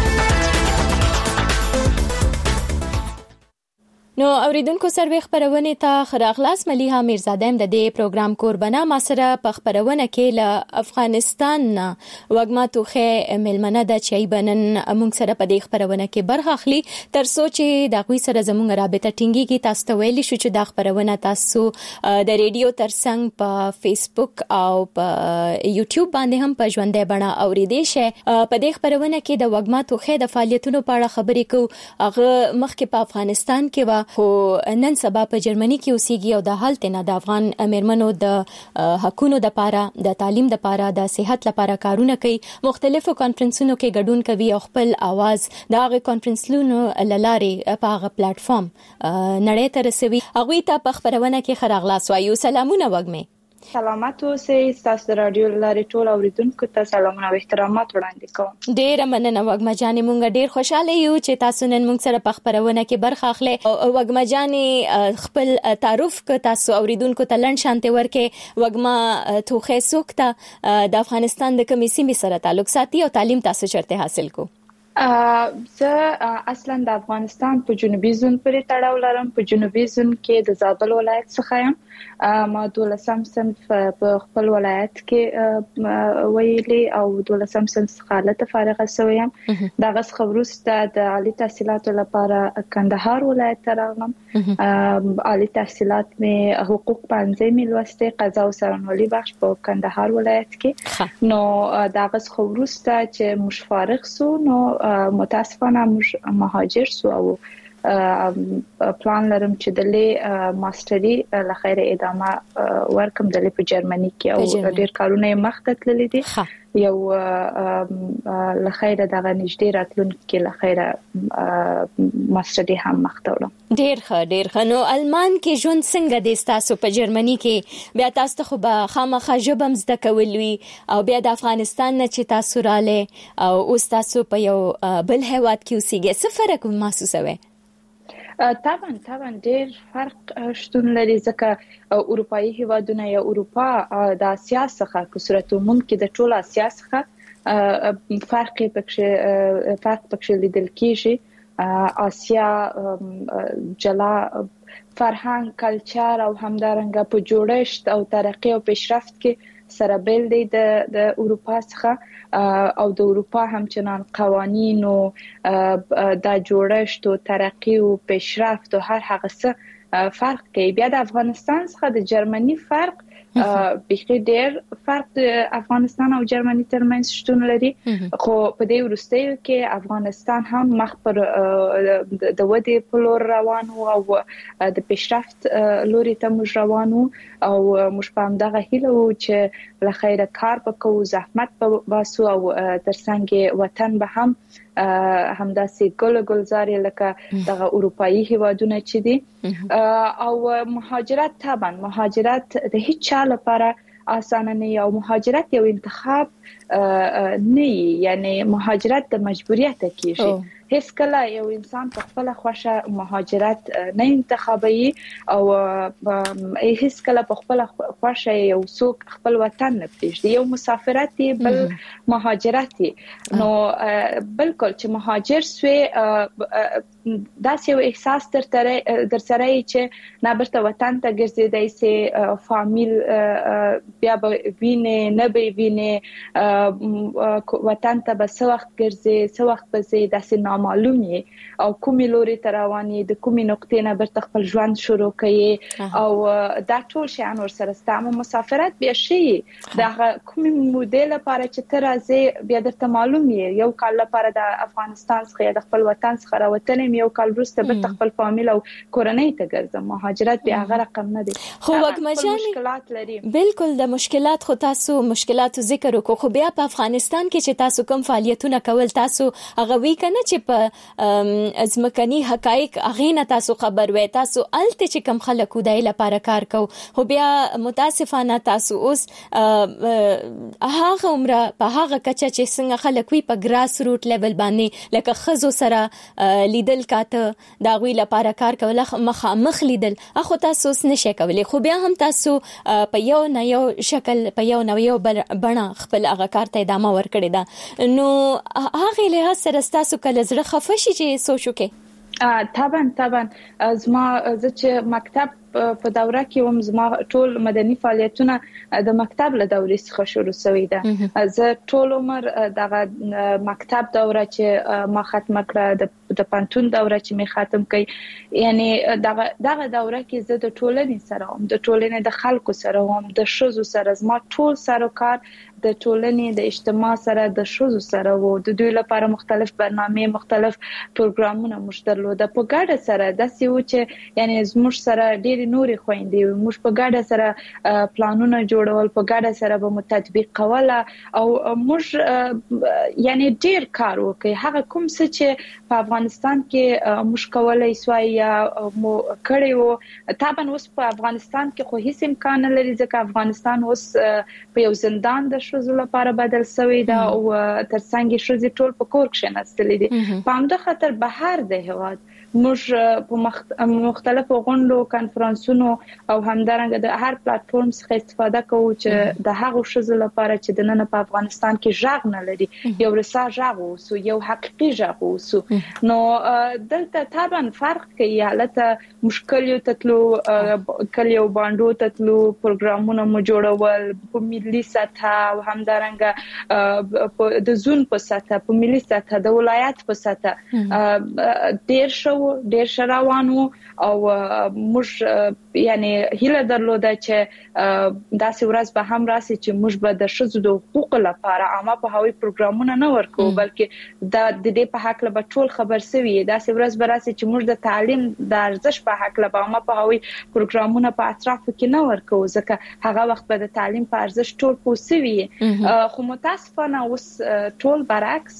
نو اوریدونکو سروي خبرونه ته خراغلاس مليحه امیرزاده د دې پروګرام قربانه ما سره په خبرونه کې له افغانستان وګما توخه ملمنه د چي بنن موږ سره په دې خبرونه کې برخه اخلي تر سوچ د غوي سره زموږ رابطه ټینګي کې تاسو ته ویلي شو چې د خبرونه تاسو د ریډیو ترڅنګ په فیسبوک او په یوټیوب باندې هم په ژوندۍ بڼه اوریدئ شئ په دې خبرونه کې د وګما توخه د فعالیتونو په اړه خبرې کوو هغه مخکې په افغانستان کې و خو نن سبا په جرمني کې اوسېږي او د حالت نه د افغان میرمنو د حقوقو د پاره د تعلیم د پاره د صحت لپاره کارونه کوي مختلفو کانفرنسونو کې ګډون کوي او خپل आवाज د هغه کانفرنسونو لاره په هغه پلیټ فارم نړۍ ته رسوي هغه ته په خبرونه کې خراغلاس وایو سلامونه وګمه سلامات اوسئ. تاسو د رادیو لارې ټول اوریدونکو ته سلامونه او احترامات وړاندې کوم. ډېر مننه وګما جانې، مونږ ډېر خوشاله یو چې تاسو نن مونږ سره په خبرونه کې برخه اخلي. وګما جانې خپل تعارف ک تاسو اوریدونکو ته لند شانته ورکې. وګما توخه سوکته د افغانستان د کمیسي می سره تعلق ساتي او تعلیم تاسو چرته حاصل کو؟ زه اصلا د افغانستان په جنوبي زون پورې تړاو لرم. په جنوبي زون کې د زابل ولایت څخه یم. ما دولسم صنف په خپل ولایت کې ویلي او دولسم صنف څخه له فارغه شوم یم. دا غس خبروسته د عالی تحصیلاتو لپاره کندهار ولایت ته راغلم. عالی تحصیلات مې حقوق پنځه مې لوستې، قضا او سرنولی بخش په کندهار ولایت کې. نو دا غس خبروسته چې مش فارغ سو، نو متاسفانه مش مهاجر سو او پلان لرم چې د لې ماستری له خیره ادامه ورکم د لې په جرمني کې او ډیر کارونه مخ ته تللي دي. یو له خیره دغه نږدې راتلونکي له خیره ماستری هم مخ ته وړم. ډیر ښه ډیر ښه. نو المان کې ژوند څنګه دی تاسو په جرمني کې؟ بیا تاسو خو به خامخا ژبه هم زده کول وي او بیا د افغانستان نه چې تاسو رااله او اوس تاسو په یو بل هیواد کې اوسېږئ، څه فرق محسوسوئ؟ طبعا طبعا ډیر فرق شتون لري، ځکه اروپאי هیوادونه یا اروپا د اسیا څخه په صورت عموم کې د ټول اسیا څخه فرق پکې فرق پکې لیدل کیږي. اسیا جلا فرهنګ، کلچر او همدارنګه په جوړښت او ترقی او پیشرفت کې سره بل دی د د اروپا څخه او د اروپا همچنان قوانین او د جوړښت او ترقی او پیشرفت او هر هغه څه فرق کوي. بیا د افغانستان څخه د جرمني فرق بخیر ډیر فرق د افغانستان او جرمني ترمنځ شتون لري، خو په دې وروستیو کې افغانستان هم مخ پر د ودې په لور روان او د پیشرفت لوري ته موږ روان او موږ په همدغه هیله وو چې له خیره کار وکړو، زحمت وباسو او ترڅنګ وطن به هم همداسې ګل ګلزاري لکه دغه اروپאי هیوادونه چې دي. او مهاجرت طبعا مهاجرت د هیڅ چا لپاره آسان نه یو مهاجرت یو انتخاب نه، یعنی مهاجرت د مجبوریت کیږي. هیڅ کله یو انسان په خپل خوښه مهاجرت نه انتخابوي او هیڅ کله په خپل خوښه یو څوک خپل وطن نه پریږدي. یو مسافرت دی بل مهاجرت دی. نو بالکل چې مهاجر سوی داسې یو احساس در در سره چې نه برته وطن ته ګرځیدای سي، فامیل بیا به ویني نه به ویني، وطن ته به څه وخت ګرځي څه وخت به زی داسې معلومي او کومې لوري ته رواني، د کومې نقطې نه برته خپل ژوند شروع کوي او دا ټول شیان ورسره ستاسو مسافرت بیا شي. دا کومې مودې لپاره چې تر ازه بیا درته معلومي یو کال لپاره د افغانستان څخه د خپل وطن څخه راوتنم، یو کال وروسته برته خپل فامیل او کورنۍ ته ګرځم. مهاجرت بیا هغه رقم نه دی. خو وګمجاني مشکلات لري. بالکل د مشکلات خو تاسو مشکلات ذکر وکړو، خو بیا په افغانستان کې چې تاسو کوم فعالیتونه کول تاسو هغه وی کنه چې په ازمکني حقایق هغه نه تاسو خبر وای، تاسو الته چې کم خلکو دای لپاره کار کو، خو بیا متاسفانه تاسو اوس هغه عمره په هغه کچه چې څنګه خلک وی په ګراس روټ لیول باندې لکه خزو سره لیدل کاته دا غوي لپاره کار کول مخامخ لیدل اخو تاسو اوس نشئ کولای، خو بیا هم تاسو په یو نه یو شکل په یو نه یو بڼه خپل هغه کار ته ادامه ورکړی دا. نو هغه له سره تاسو کله زړه خفه شي چې سوچو کې؟ طبعا طبعا زما زه چې مکتب په دوره کې وم، زما ټول مدني فعالیتونه د مکتب له دورې څخه شروع شوې ده. زه ټول عمر دغه مکتب دوره چې ما ختم کړه، د پانتون دوره چې می ختم کړ، یعنی دغه دغه دوره کې زه د ټولنې سره وم، د ټولنې د خلکو سره وم، د شوزو سره. زما ټول سره کار د ټولنې د اجتماع سره د شوزو سره وو. د دوی لپاره مختلف برنامه مختلف پروګرامونه مشت درلوده په ګډه سره. د سیو چې یعنی زموږ سره ډېر نورې خويندې موږ په ګډه سره پلانونه جوړول، په ګډه سره به متطبیق کوله او موږ یعنی ډېر کار وکړ. هغه کوم څه چې په افغانستان افغانستان کې موږ کولای سوای یا مو کړیو طبعا اوس په افغانستان کې خو هیڅ امکان نه لري ځکه افغانستان اوس په یو زندان د شوزو لپاره بدل شوی دا او ترڅنګ شوزي ټول په کور کې نستلې دي په همدا خاطر بهر د هواد موږ په مختلفو غونډو کانفرنسونو او همدارنګه د هر پلیټفارم څخه استفاده کوو چې د هغو شوزو لپاره چې د نن په افغانستان کې ژغ نه لري یو رسا ژغ اوسو یو حقيقي ژغ اوسو نو دلته طبعا فرق کوي حالته مشکل یو تطلو کلیو باندو تطلو پروګرامونه مو جوړول په ملي سطح او همدارنګه د زون په سطح په ملي سطح د ولایت په سطح ډیر شو ډیر شراوانو او موږ یعنی هیله درلوده چې داسې ورځ به هم راسي چې موږ به د شذو د حقوق لپاره عامه په هوی پروګرامونه نه ورکو بلکې د دې په حق له ټول خبر سوي داسې ورځ به راسي چې موږ د تعلیم د ارزښت په حق له عامه په هوی پروګرامونه په اطراف کې نه ورکو ځکه هغه وخت به د تعلیم په ارزښت ټول پوسوي خو متاسفانه اوس ټول برعکس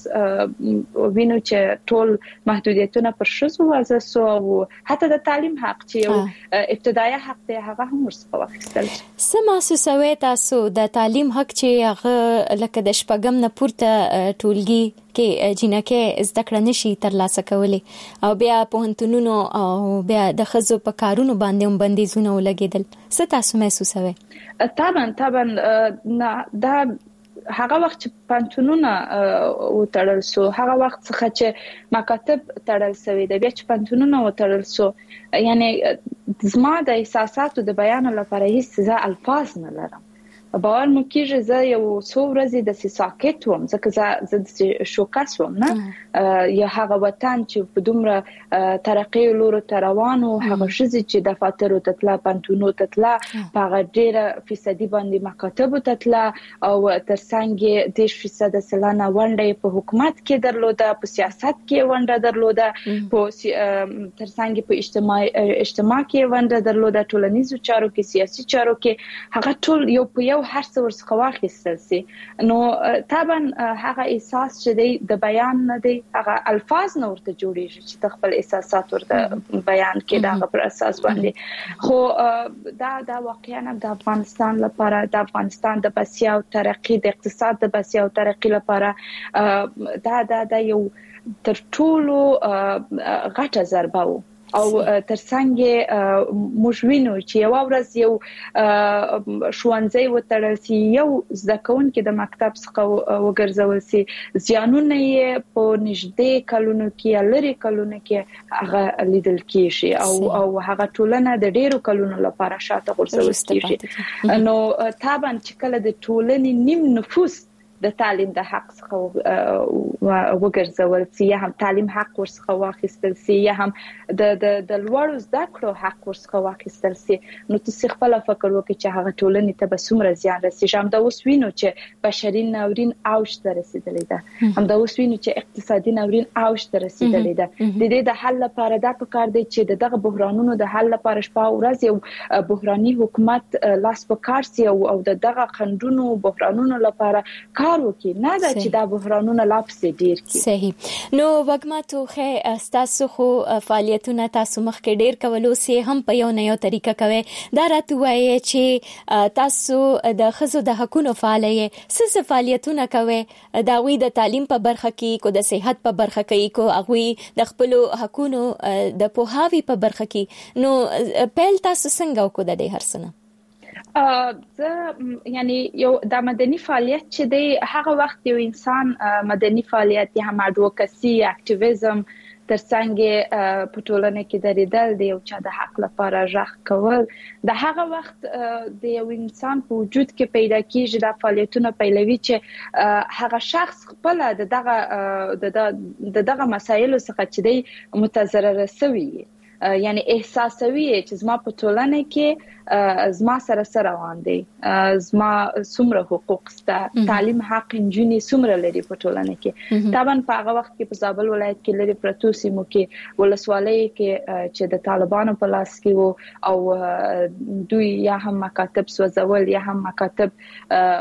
وینو چې ټول محدودیتونه پر شذو وضع سو او حتی د تعلیم حق چې یو ابتدایي حق دی هغه هم ورڅخه واخیستل سم محسوسوي تاسو د تعلیم حق چې هغه لکه د شپږم نه پورته ټولګي کې جنکه زده کړه نشي ترلاسه کولی او بیا پوهنتونونو او بیا د خزو په کارونو باندې هم بندیزونه ولګیدل څه تاسو محسوسوي طبعا طبعا دا هغه وخت چې پانتونونه وتړل سو هغه وخت څخه چې مکاتب تړل سوي د بیا چې پانتونونه وتړل سو یعنی زما د احساساتو د بیان لپاره هیڅ ځا الفاظ نه لرم باور مو کېږي زه یو څو ورځې د ساکت وم ځکه زه د شوکاس وم نه یا هغه وطن چې په دومره ترقی لور ته روانو هغه شزي چې د فاترو تطلا پانتونو تطلا په ډیره فیصدي باندې مکاتب تطلا او ترڅنګ دیش فیصد سلانه ونډه په حکومت کې درلوده په سیاست کې ونډه درلوده په ترڅنګ په اجتماع اجتماع کې ونډه درلوده ټولنیزو چارو کې سیاسي چارو کې هغه ټول یو په یو هر څه ورڅخه واخیستل سي نو طبعا هغه احساس چې دی د بیان نه دی هغه الفاظ نه ورته جوړیږي چې خپل احساسات ورته بیان کړي دا پر اساس باندې خو دا دا واقعا د افغانستان لپاره د افغانستان د بسیا او ترقی د اقتصاد د بسیا او ترقی لپاره دا دا د یو تر ټولو غټه ضربه و او ترڅنګ موږ وینو چې یو ورځ یو شوانځي وتړل سي یو ځکهون کې د مکتب څخه وګرځول سي ځانونه یې په نږدې کلونو کې لری کلونو کې هغه لیدل کیږي او او هغه ټولنه د ډیرو کلونو لپاره شاته غورځول کیږي نو طبعا چې کله د ټولنې نیم نفوس د تعلیم د حق څخه وګرځول سي یا هم تعلیم حق ورڅخه واخیستل سي یا هم د د د لوړو زده کړو حق ورڅخه واخیستل سي نو تاسو خپل فکر وکړئ چې هغه ټولنې ته به څومره زیان رسي هم دا اوس وینو چې بشري ناورین اوج ته رسیدلی ده هم دا اوس وینو چې اقتصادي ناورین اوج ته رسیدلی ده د دې د حل لپاره دا پکار دی چې دغه بحرانونو د حل لپاره شپه او ورځ یو بحراني حکومت لاس په کار سي او دغه خندونو بحرانونو لپاره کار وکړي نه دا چې دا بحرانونه لا پسې ډیر کی صحیح نو وګماتو خه تاسو خو فعالیتونه تاسو مخ کې ډیر کولو سي هم په یو نه یو طریقه کوي دا راته وایي چې تاسو د خزو د حقوقو فعالیه څه فعالیتونه کوي دا وی د تعلیم په برخه کې کو د صحت په برخه کې کو هغه د خپل حقوقو د پوهاوی په برخه کې نو پیل تاسو څنګه وکړه د هر څه زه یعنی یو د مدني فعالیت چې دی هغه وخت یو انسان مدني فعالیت یا هم اډوکاسي اکټیویزم ترڅنګ په ټولنه کې درېدل د یو چا د حق لپاره ژغ کول د هغه وخت د یو انسان په وجود کې پیدا کیږي د فعالیتونو پیلوي چې هغه شخص خپل د دغه د دغه مسایلو څخه چې دی متضرر شوی یعنی احساسوي چې زما په ټولنه کې زما سره سره روان دي زما څومره حقوق سته تعلیم حق انجونی څومره لري په ټولنه کې طبعا په هغه وخت کې په زابل ولایت کې لري پروتو سیمو کې ولسوالۍ کې چې د طالبانو په لاس کې وو او دوی یا هم مکاتب سوځول یا هم مکاتب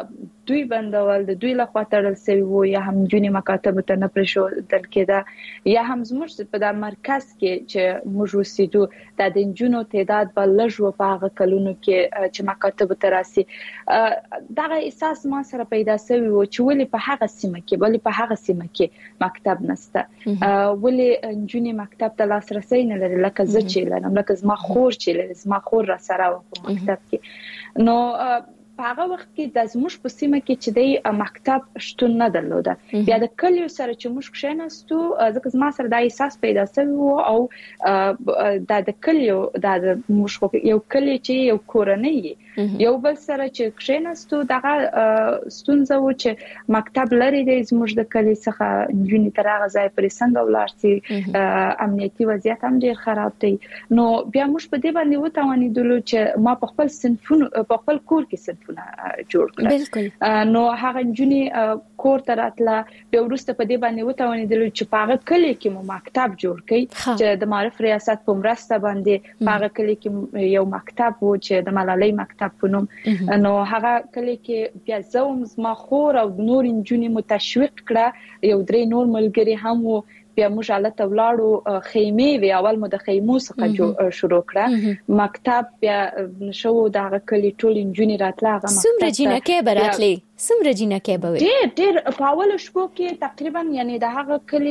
دوی بندول د دوی لخوا تړل شوی وو یا هم جونی مکاتب ته نه پرشو دل کېده یا هم زموږ په د مرکز کې چې موږ وسیدو د جنونو تعداد بل لږ و په هغه کلونو کې چې مکاتب ته راسي دا احساس ما سره پیدا شوی وو چې ولې په هغه سیمه کې ولې په هغه سیمه کې مکتب نشته ولې جونی مکتب ته لاسرسي نه لري لکه زه چې لرم لکه زما خور چې لري زما خور را سره و په مکتب کې نو په هغه وخت کې د زموږ په سیمه کې چې د مکتب شتون نه درلوده بیا د کلیو سره چې موږ کښېناستو ځکه زما سره دا احساس پیدا شوی وو او دا د کلیو دا د موږ یو کلی چې یو کورنۍ یو بل سره چې کښېناستو دغه ستونزه و چې مکتب لري د زموږ د کلی څخه جونی تر هغه ځای پرې څنګه ولاړ سي امنیتي وضعیت هم ډیر خراب دی نو بیا موږ په دې باندې وتاوانیدلو چې ما په خپل صنفونو په خپل کور کې جوړ کړ نو هغه جونی کور ته راتله به ورسته په دې باندې وتاونیدل چې پاغه کلی کې مو مکتب جوړ کړي چې د معرف ریاست په مرسته باندې پاغه کلی کې یو مکتب وو چې د ملالۍ مکتب په نوم نو هغه کلی کې بیا زوم زما خور او نور جونی متشوق کړه یو درې نور ملګری هم وو بیا موږ حالت ولاړو خیمه وی اول مو د خیمو څخه شروع کړه مکتب بیا شو د کلی ټول انجونی راتله هغه مکتب سمره جنکه براتلی سمره جنکه به ډېر ډېر په اول شپو کې تقریبا یعنی د هغه کلی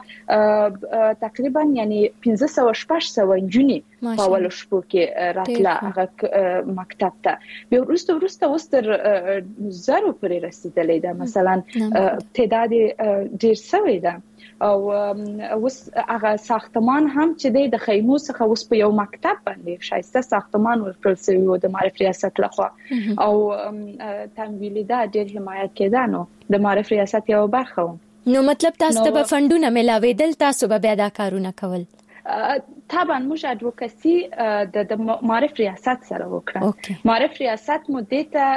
څخه تقریبا یعنی پنځه سوه شپږ سوه انجونی په اول شپو کې راتله هغه مکتب ته بیا ورسته ورسته وستر زرو پرې رسیدلې ده مثلا تعداد ډېر شوی ده او اوس هغه ساختمان هم چې د خیمو څخه اوس په یو مکتب باندې شایسته ساختمان ورکړل شوی و د معرف ریاست لخوا او تمویل ده ډېر حمایت کېده نو د معرف ریاست یو برخه و نو مطلب تاسو ته به فندونه ملاویدل تاسو به بیا دا کارونه کول طبعا موږ اډوکاسي د معرف ریاست سره وکړه معرف ریاست مو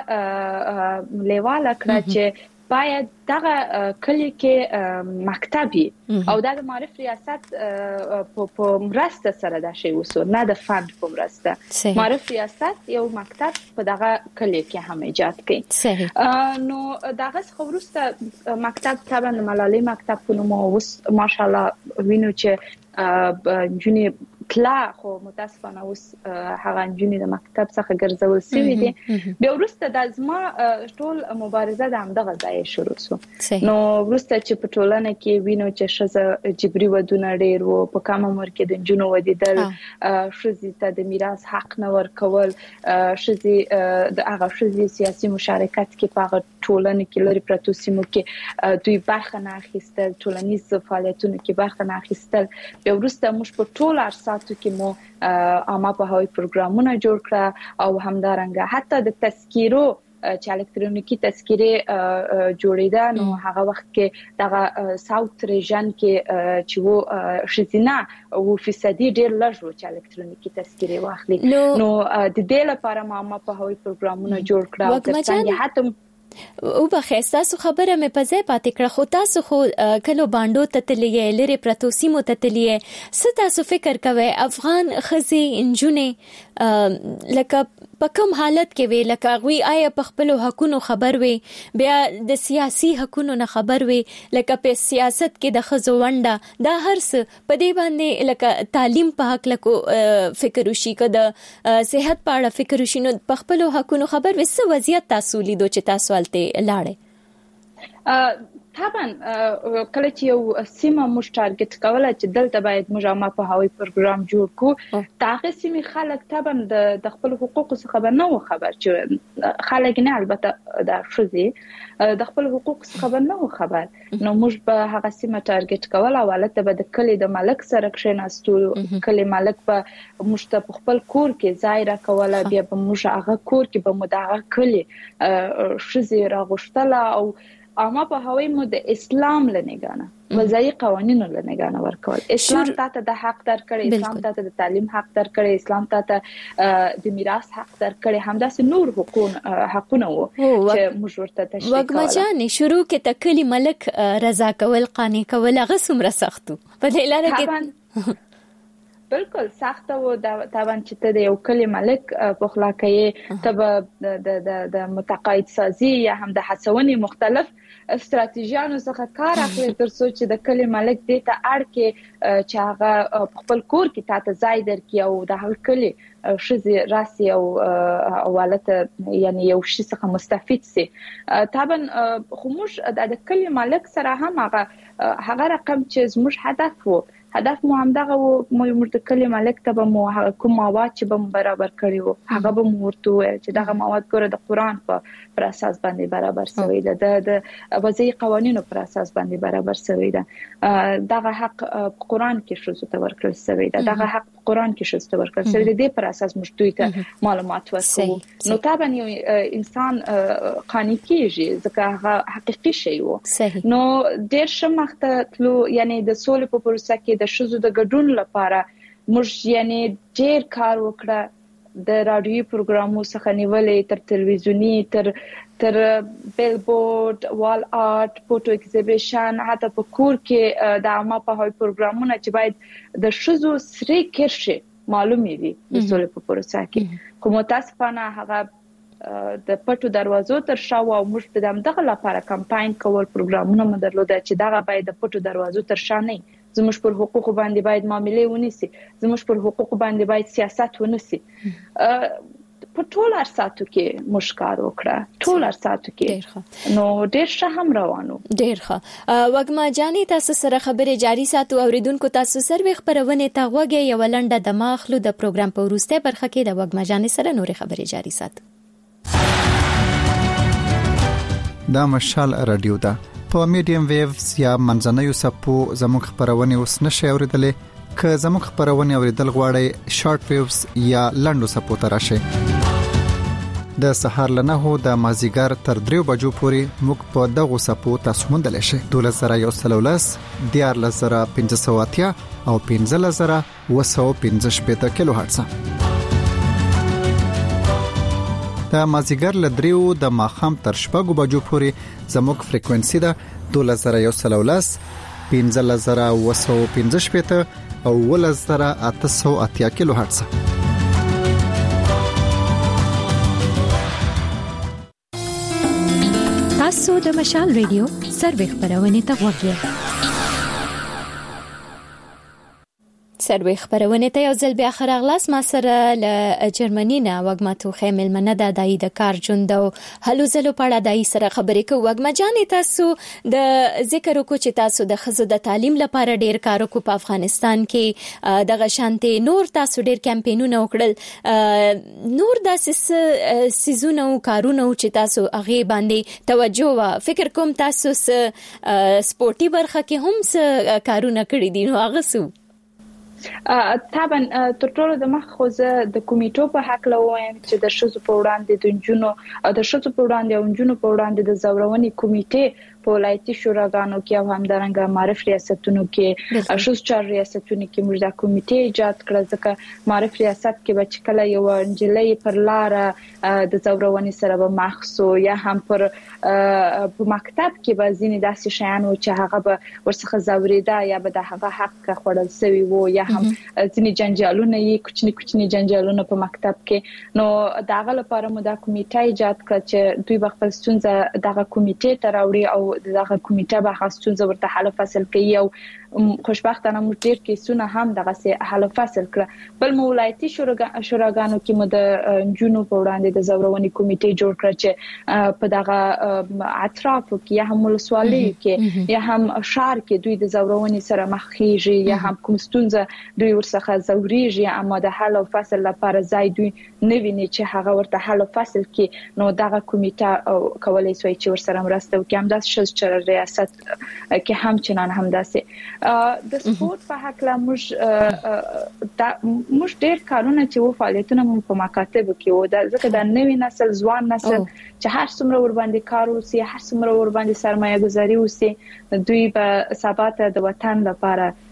دته لیواله کړه چې باید دغه کلی کې مکتبي او د معرف ریاست په مرسته سره د شی وسو نه د فند په مرسته معرف ریاست یو مکتب په دغه کلی کې هم ایجاد کړي نو دغه خبرسته مکتب طبعا ملالۍ مکتب په نوم اوس ماشاءالله وینو چې جونی کلا خو متاسفانه اوس هغه جونی د مکتب څخه ګرځول شوی دي بیا ورسته د ازما ټول مبارزه د همدغه ځای شروع شو نو ورسته چې په ټولنه کې وینو چې شزه جبري ودونه ډیر وو په کوم عمر کې د جنونو ودیدل شزي ته د میراث حق نه ورکول شزي د هغه شزي سیاسي مشارکت کې په هغه ټولنه کې لري پروتو سیمو کې دوی برخه نه اخیستل ټولنیز فعالیتونو کې برخه نه اخیستل بیا ورسته موږ په ټول ارساتو کې مو عامه په هوی پروګرامونه جوړ کړه او همدارنګه حتی د تذکیرو چې الکترونیکی تذکیره جوړیده نو هغه وخت کې دغه ساوث ریجن کې چې وو شتینا او فیصدي ډیر لږ وو چې الکترونیکی تذکیره واخلي نو د دې لپاره ما په هوی پروګرامونه جوړ کړه او څنګه حتی او بخښتا سو خبره مې په ځای پاتې کړه خو تاسو خو کلو باندو تتلې لري پروتوسی مو تتلې ست تاسو فکر کوي افغان خزي انجونې لکه په کوم حالت کې وي لکه غوي آیا په خپل حقونو خبر وي بیا د سیاسي حقونو نه خبر وي لکه په سیاست کې د خزو ونده دا هرڅ په دې باندې لکه تعلیم په حق لکو فکر وشي کده صحت په اړه فکر وشي نو په خپل حقونو خبر وي څه وضعیت تاسو لیدو چې تاسو ولته لاړې طبعا کله چې یو سیمه موږ ټارګټ کوله چې دلته باید موږ ما په هوی پروګرام جوړ کو تاغه سیمه خلک طبعا د خپل حقوقو څخه به نه خبر چې خلک نه البته د شوزي د خپل حقوق څخه نه خبر نو موږ به هغه سیمه ټارګټ کوله ولته به د کلی د ملک سره کښیناستو کلی ملک په موږ ته خپل کور کې ځای را کوله بیا به موږ هغه کور کې به مداغه کلی شوزي راغشتله او اما په هوی مو د اسلام لنګانه وضعي قوانینو لنګانه ورکول اسلام ته د حق درکړي اسلام ته د تعلیم حق درکړي اسلام ته د میراث حق درکړي همداسې نور حقوق حقونه وو چې موږ ورته تشریح کوله وګمجانې شروع کې تکلی ملک رضا کول قانع کول هغه څومره سختو په دې لاره کې بالکل سخت و د طبعا چې ته د یو کلی ملک په خلاقې ته د د متقاعد سازي یا هم د حسونې مختلف استراتیژیانو څخه کار اخلي تر څو چې د کلی ملک دې ته اړ کې چې هغه خپل کور کې تاسو ځای درکې او د هغه کلی شذي راسي او حواله یعنی یو شي څخه مستفید سي. طبعا خو موږ د کلی ملک سره هم هغه هغه رقم چې زموږ هدف وو هدف مو هم دغه مو مرته کلی ملک ته به مو کوم مواد چې به برابر کړی وو هغه به مو ورته چې دغه مواد ګوره د قران په پر اساس باندې برابر شوی ده د وضعي قوانینو پر اساس باندې برابر شوی ده دغه حق قران کې شوزو ته ورکړل شوی ده دغه حق قران کې شوزو ته ورکړل شوی ده پر اساس موږ دوی ته معلومات ورکوو نو طبعا یو انسان قانوني کیږي ځکه هغه حقيقي شی وو نو ډېر شمخته تلو یعنی د سولې په پروسه کې د شذو د ګډون لپاره موږ یعنی ډېر کار وکړه د رادیوي پروګرامو څخه نیولې تر تلویزیونی تر تر بیل بورډ وال آرټ فوټو ایگزیبیشن حتی په کور کې د عامه په هوی پروګرامونه چې باید د شذو سری کرشي معلومي وي د سولې په پروسه کې کوم تاسفانه هغه د پټو دروازو تر شا او موږ د دغه لپاره کمپاین کول پروګرامونه مدرلوده چې دغه باید د پټو دروازو تر شا نه زموږ پر حقوق باندې باید معاملې ونیسي زموږ پر حقوق باندې باید سیاست ونیسي په ټول ارساتو کې مشکار وکړه ټول ارساتو کې نو ډېر ښه هم روانو ډېر ښه وګما جانې تاسو سره خبرې جاری ساتو اوریدونکو تاسو سروي خبرونه ته غوږی یو لنډه د ماخلو د پروګرام په وروسته برخه کې د وګما جانې سره نورې خبرې جاری ساتو دا مشال رادیو ده په میډیم ویوز یا منځنوي سپو زموږ خبرونه اوس نشي اوریدلې که زموږ خبرونه اوریدل غواړئ شارټ ویوز یا لنډو سپو ته راشئ د سهار لنه هو د مازیګر تر دریو بجو پورې موږ په دغه سپو تاسو موندل شئ دولس زره یو سل ولس دیار لزره پنځه سوه اتیا او پنځه لزره وسو پنځه شپږ کیلو هرتز د مازیګر لدریو د ماخام تر شپږو بجو پورې زموږ فریکوئنسي ده دولس زره یو سل ولس پنځه لزره وسو پنځه شپږ او ولس زره اته سوه اتیا کیلو هرتز تاسو د مشال ریډیو سروي خبرونه ته غوږی سروي خبرونه ته یو ځل بیا خراغلاس ما سره ل جرمني نه وګما توخه ملمنه د دای د کار ژوند او هلو زلو پړه دای سره خبرې کوو وګما جانې تاسو د ذکر وکړو چې تاسو د خزو د تعلیم لپاره ډیر کار وکړو په افغانستان کې دغه شانتي نور تاسو ډیر کمپاینونه وکړل نور د سيزونو کارونه چې تاسو هغه باندې توجه وا فکر کوم تاسو سپورتي برخه کې هم څه کارونه کړی دي نو هغه سو طبعا تر ټولو د مخ خوځه د کمیټو په حق لوم چې د شذو په وړاندې د انجونو د شذو په وړاندې او انجونو په وړاندې د زورونې کمیټې په ولایتي شوراګانو کې او همدارنګه معرف ریاستونو کې شذ چار ریاستونو کې موږ د کمیټې ایجاد کړل ځکه معرف ریاست کې به چې کله یو انجلۍ پر لار د زورونې سره به مخصو یا هم پر په مکتب کې به ځینې داسې شیان و چې هغه به ورڅخه زوریدا یا به د هغه حق خوړل شوی وو یا هم ځینې جنجالونه یې کوچني کوچني جنجالونه په مکتب کې نو دغه لپاره مو د کمیټې ایجاد کړ چې دوی به خپل ستونزه دغه کمیټې ته راوړي او دغه کمیټه به خاص ستونزه ورته حل فصل کوي او خوشبختانه موږ ډیر کیسونه هم دغه سه حل فصل کړ بل مولایتي شوراګانو کې مو د جنونو په وړاندې د زورونې کمیټې جوړ کړ چې په دغه اطرافو کې یا هم ولسوالۍ کې یا هم شهر کې دوی د زورونې سره مخ کیږي یا هم کوم ستونزه دوی ورڅخه زوريږي اما د حل فصل لپاره ځای دوی نه ویني چې هغه ورته حل فصل کې نو دغه کمیټه کولای شي چې ورسره مرسته وکړي هم د شذ چر ریاست کې هم چنان هم داسې د سپورت په حق لا موږ د موږ ډېر کارونه چې و فعالیتونه مو په مکاتب کې و د ځکه د نوې نسل ځوان نسل چې هر څومره ور باندې کار وسی هر څومره ور باندې سرمایه گذاري وسی دوی په ثبات د وطن لپاره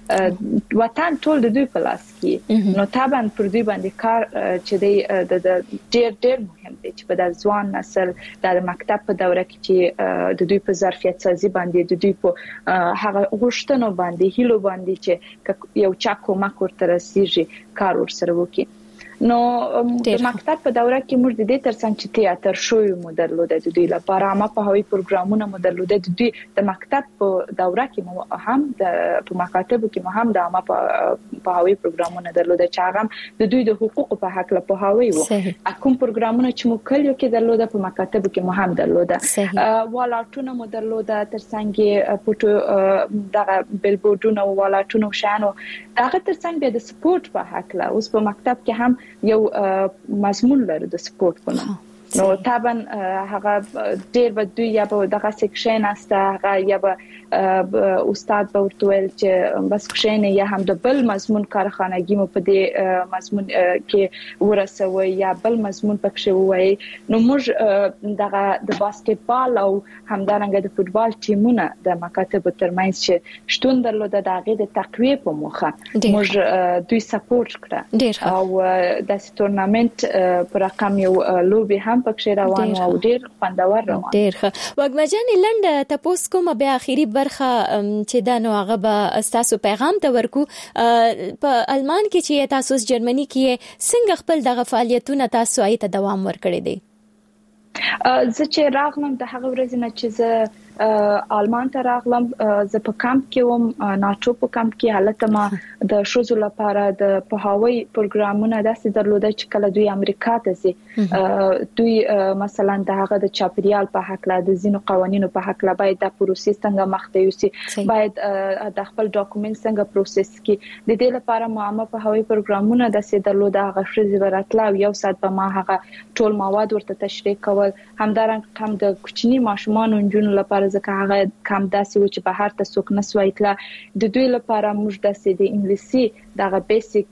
وطن ټول د دوی په لاس کې نو طبعا پر دوی باندې کار چې دی د ډېر ډېر مهم دی چې په د ځوان نسل د مکتب په دوره کې چې د دوی په ظرفیت سازي باندې د دوی په هغه غوښتنو باندې هیلو باندې چې یو چا کومک ورته رسیږي کار ورسره وکړي. نو د مکتب په دوره کې موږ د دې ترڅنګ چې تیاتر شوی مو درلوده د دوی لپاره عامه پوهاوی پروګرامونه مو درلوده د دوی د مکتب په دوره کې مو هم د په مکاتبو کې مو هم د عامه پوهاوی پروګرامونه درلوده چې هغه د دوی د حقوقو په حق له پوهاوی وو کوم پروګرامونه چې مو کلیو کې درلوده په مکاتبو کې مو هم درلوده والاټونه مو درلوده ترڅنګ پټو دغه بیلبورډونه والاټونه شانو دغه ترڅنګ به د سپورت په حق له اوس په مکتب کې هم یو مضمون لري د سپورت په نوم نو طبعا هغه ډېر به دوی یا به دغه سیکشن است هغه یا به استاد به ورتول چې بس کښین یا هم د بل مضمون کارخانګي مو په دې مضمون کې ورسوي یا بل مضمون پکښ وای نو موږ دغه د باسکټبال او همدارنګه د فوتبال ټیمونه د مکاتب ترمنځ چې شتون درلوده د هغه د تقویه په موخه موږ دوی سپورټ کړه او د تورنمنت پر رقم یو لوبي هم پکښ روان او ډیر خوندور روان ډیر ښه وګمجن لنډ تاسو کوم بیا اخیری برخه چې دا نو هغه به تاسو پیغام ته ورکو په المان کې چې تاسو جرمني کې څنګه خپل دغه فعالیتونه تاسو آیته دوام ورکړی دي زه چې راغلم د هغه ورځې نه چې زه آلمان ته راغلم زه په کمپ کې وم ناټو په کمپ کې حالت ما د شوزو لپاره د پوهاوی پروګرامونه داسې درلوده چې کله دوی امریکا ته ځي دوی مثلا د هغه د چاپریال په حق لا د زینو قوانینو په حق لا باید د پروسس څنګه مخته یوسي باید د خپل ډاکومنت څنګه پروسس کی د دې لپاره معامه پوهاوی پروګرامونه داسې درلوده هغه شوزي وراتلا یو سات په ما هغه ټول مواد ورته تشریح کول همدارنګه هم د کوچنی ماشومان انجونو لپاره ځکه هغه کم داسې و چې په هر تاسو کې نسوي تل د دوی لپاره موږ داسې د انګلیسي دغه بیسیک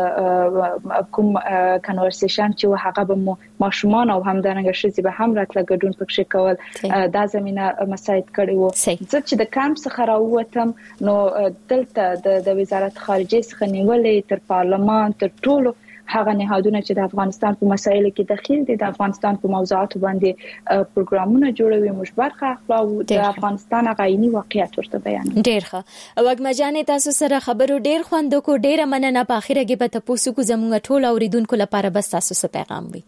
کوم کنورسیشن چې هغه به ماشومان او همدارنګه شې به هم راتله ګډون پکښ کول دا زمينه مساعد کړي وو چې د کمپ څخه راووتم نو دلته د وزارت خارجه څخه نیولې تر پارلمان تر ټولو هغه نهادونه چې د افغانستان په مسایلو کې دخیل دي د افغانستان په موضوعاتو باندې پروګرامونه جوړوي مشبر خپل د افغانستان غایني واقعیت ورته بیان ډیر ښه وګمجانې تاسو سره خبرو ډیر خوند کو ډیر مننه په اخره کې به تاسو کو زموږ ټول اوریدونکو لپاره بس تاسو څه پیغام وي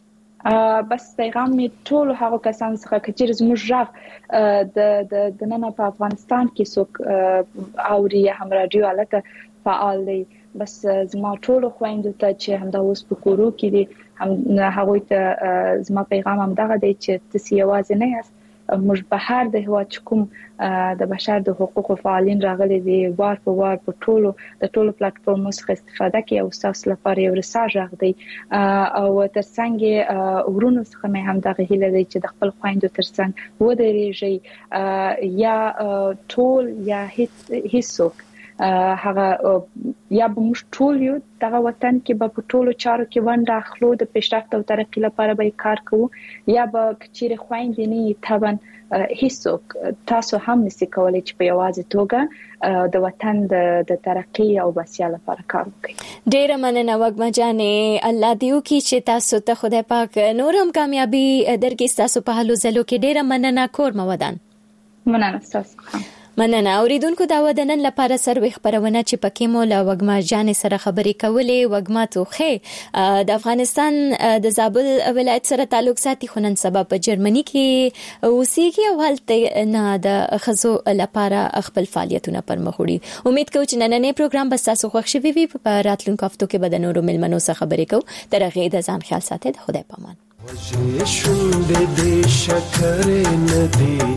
بس پیغام می ټول هغه کسان څخه چې زموږ ژغ د د نن په افغانستان کې څوک اوري هم رادیو الته فعال دي بس زما ټول خويندو ته چې همدا اوس په کورو کې دي هم هغه ته زما پیغام هم دغه دی چې تاسو یوازې نه یاست موږ په هر د هوا کوم د بشر د حقوقو فعالین راغلي دي وار په وار په ټولو د ټولو پلیټفارمونو څخه استفاده کوي او تاسو لپاره یو رساج راغلی او ترڅنګ ورونو څخه مې هم دغه هیله دی چې د خپل خويندو ترڅنګ ودرېږي یا ټول یا هیڅ هیڅوک هغه یا به موږ ټول یو دغه وطن کې به په ټولو چارو کې ونډه اخلو د پیشرفت او ترقۍ لپاره به کار کوو یا به کچېره خويندې نه طبعا هیڅوک تاسو هم نشئ کولای چې په یوازې توګه د وطن د ترقۍ او بسیا لپاره کار وکړي ډیره مننه وګمجانې الله دې وکړي چې تاسو ته خدای پاک نورم کامیابی درکړي تاسو په هلو زلو کې ډیره مننه کور مودان مننه تاسو مننه اوریدونکو دا ودنن لپاره سروي خبرونه چې پکې مو له وګما جان سره خبرې کولې وګما توخه د افغانستان د زابل ولایت سره تعلق ساتي خنن سبب په جرمني کې اوسېږي او هلته نه د خزو لپاره خپل فعالیتونه پرمخوړي امید کوم چې نننې پروګرام به تاسو خوښ شي وي په راتلونکو هفتو کې به د نورو ملمنو سره خبرې کوو تر هغه د ځان خیال ساتئ د خدای پامان وجه شونډې دې شکر ندی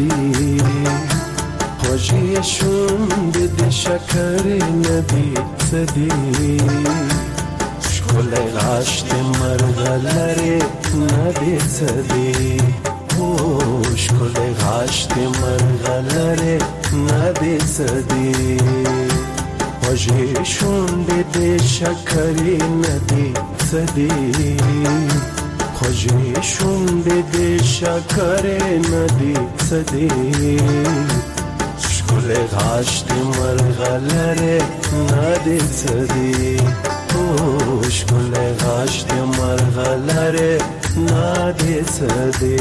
تدی خوشی شوند د شکر ندی صدی شکل غاشت مرغلره ندی صدی شکل غاشت مرغلره ندی صدی خوشی شوند د شکر ندی صدی خوشی شوند د شکر ندی صدی شکل غاشت مرغلره نادی سدی او شکل غاشت مرغلره نادی سدی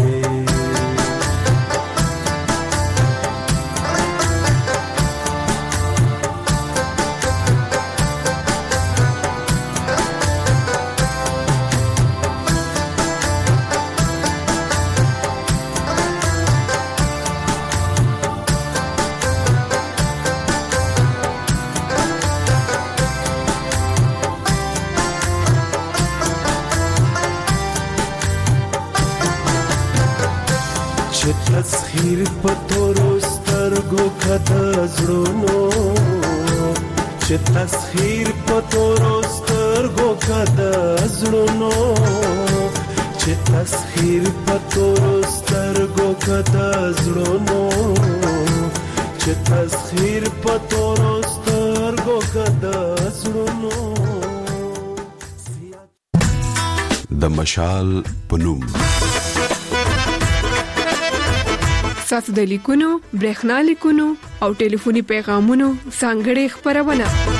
تسخیر پتورو سترګو کده زړونو چې تسخیر پتورو سترګو کده زړونو چې تسخیر پتورو سترګو کده زړونو چې تسخیر پتورو سترګو کده زړونو د مشال پنوم ساسو د لیکونو برېښنا لیکونو او ټلیفوني پیغامونو څنګه خبرونه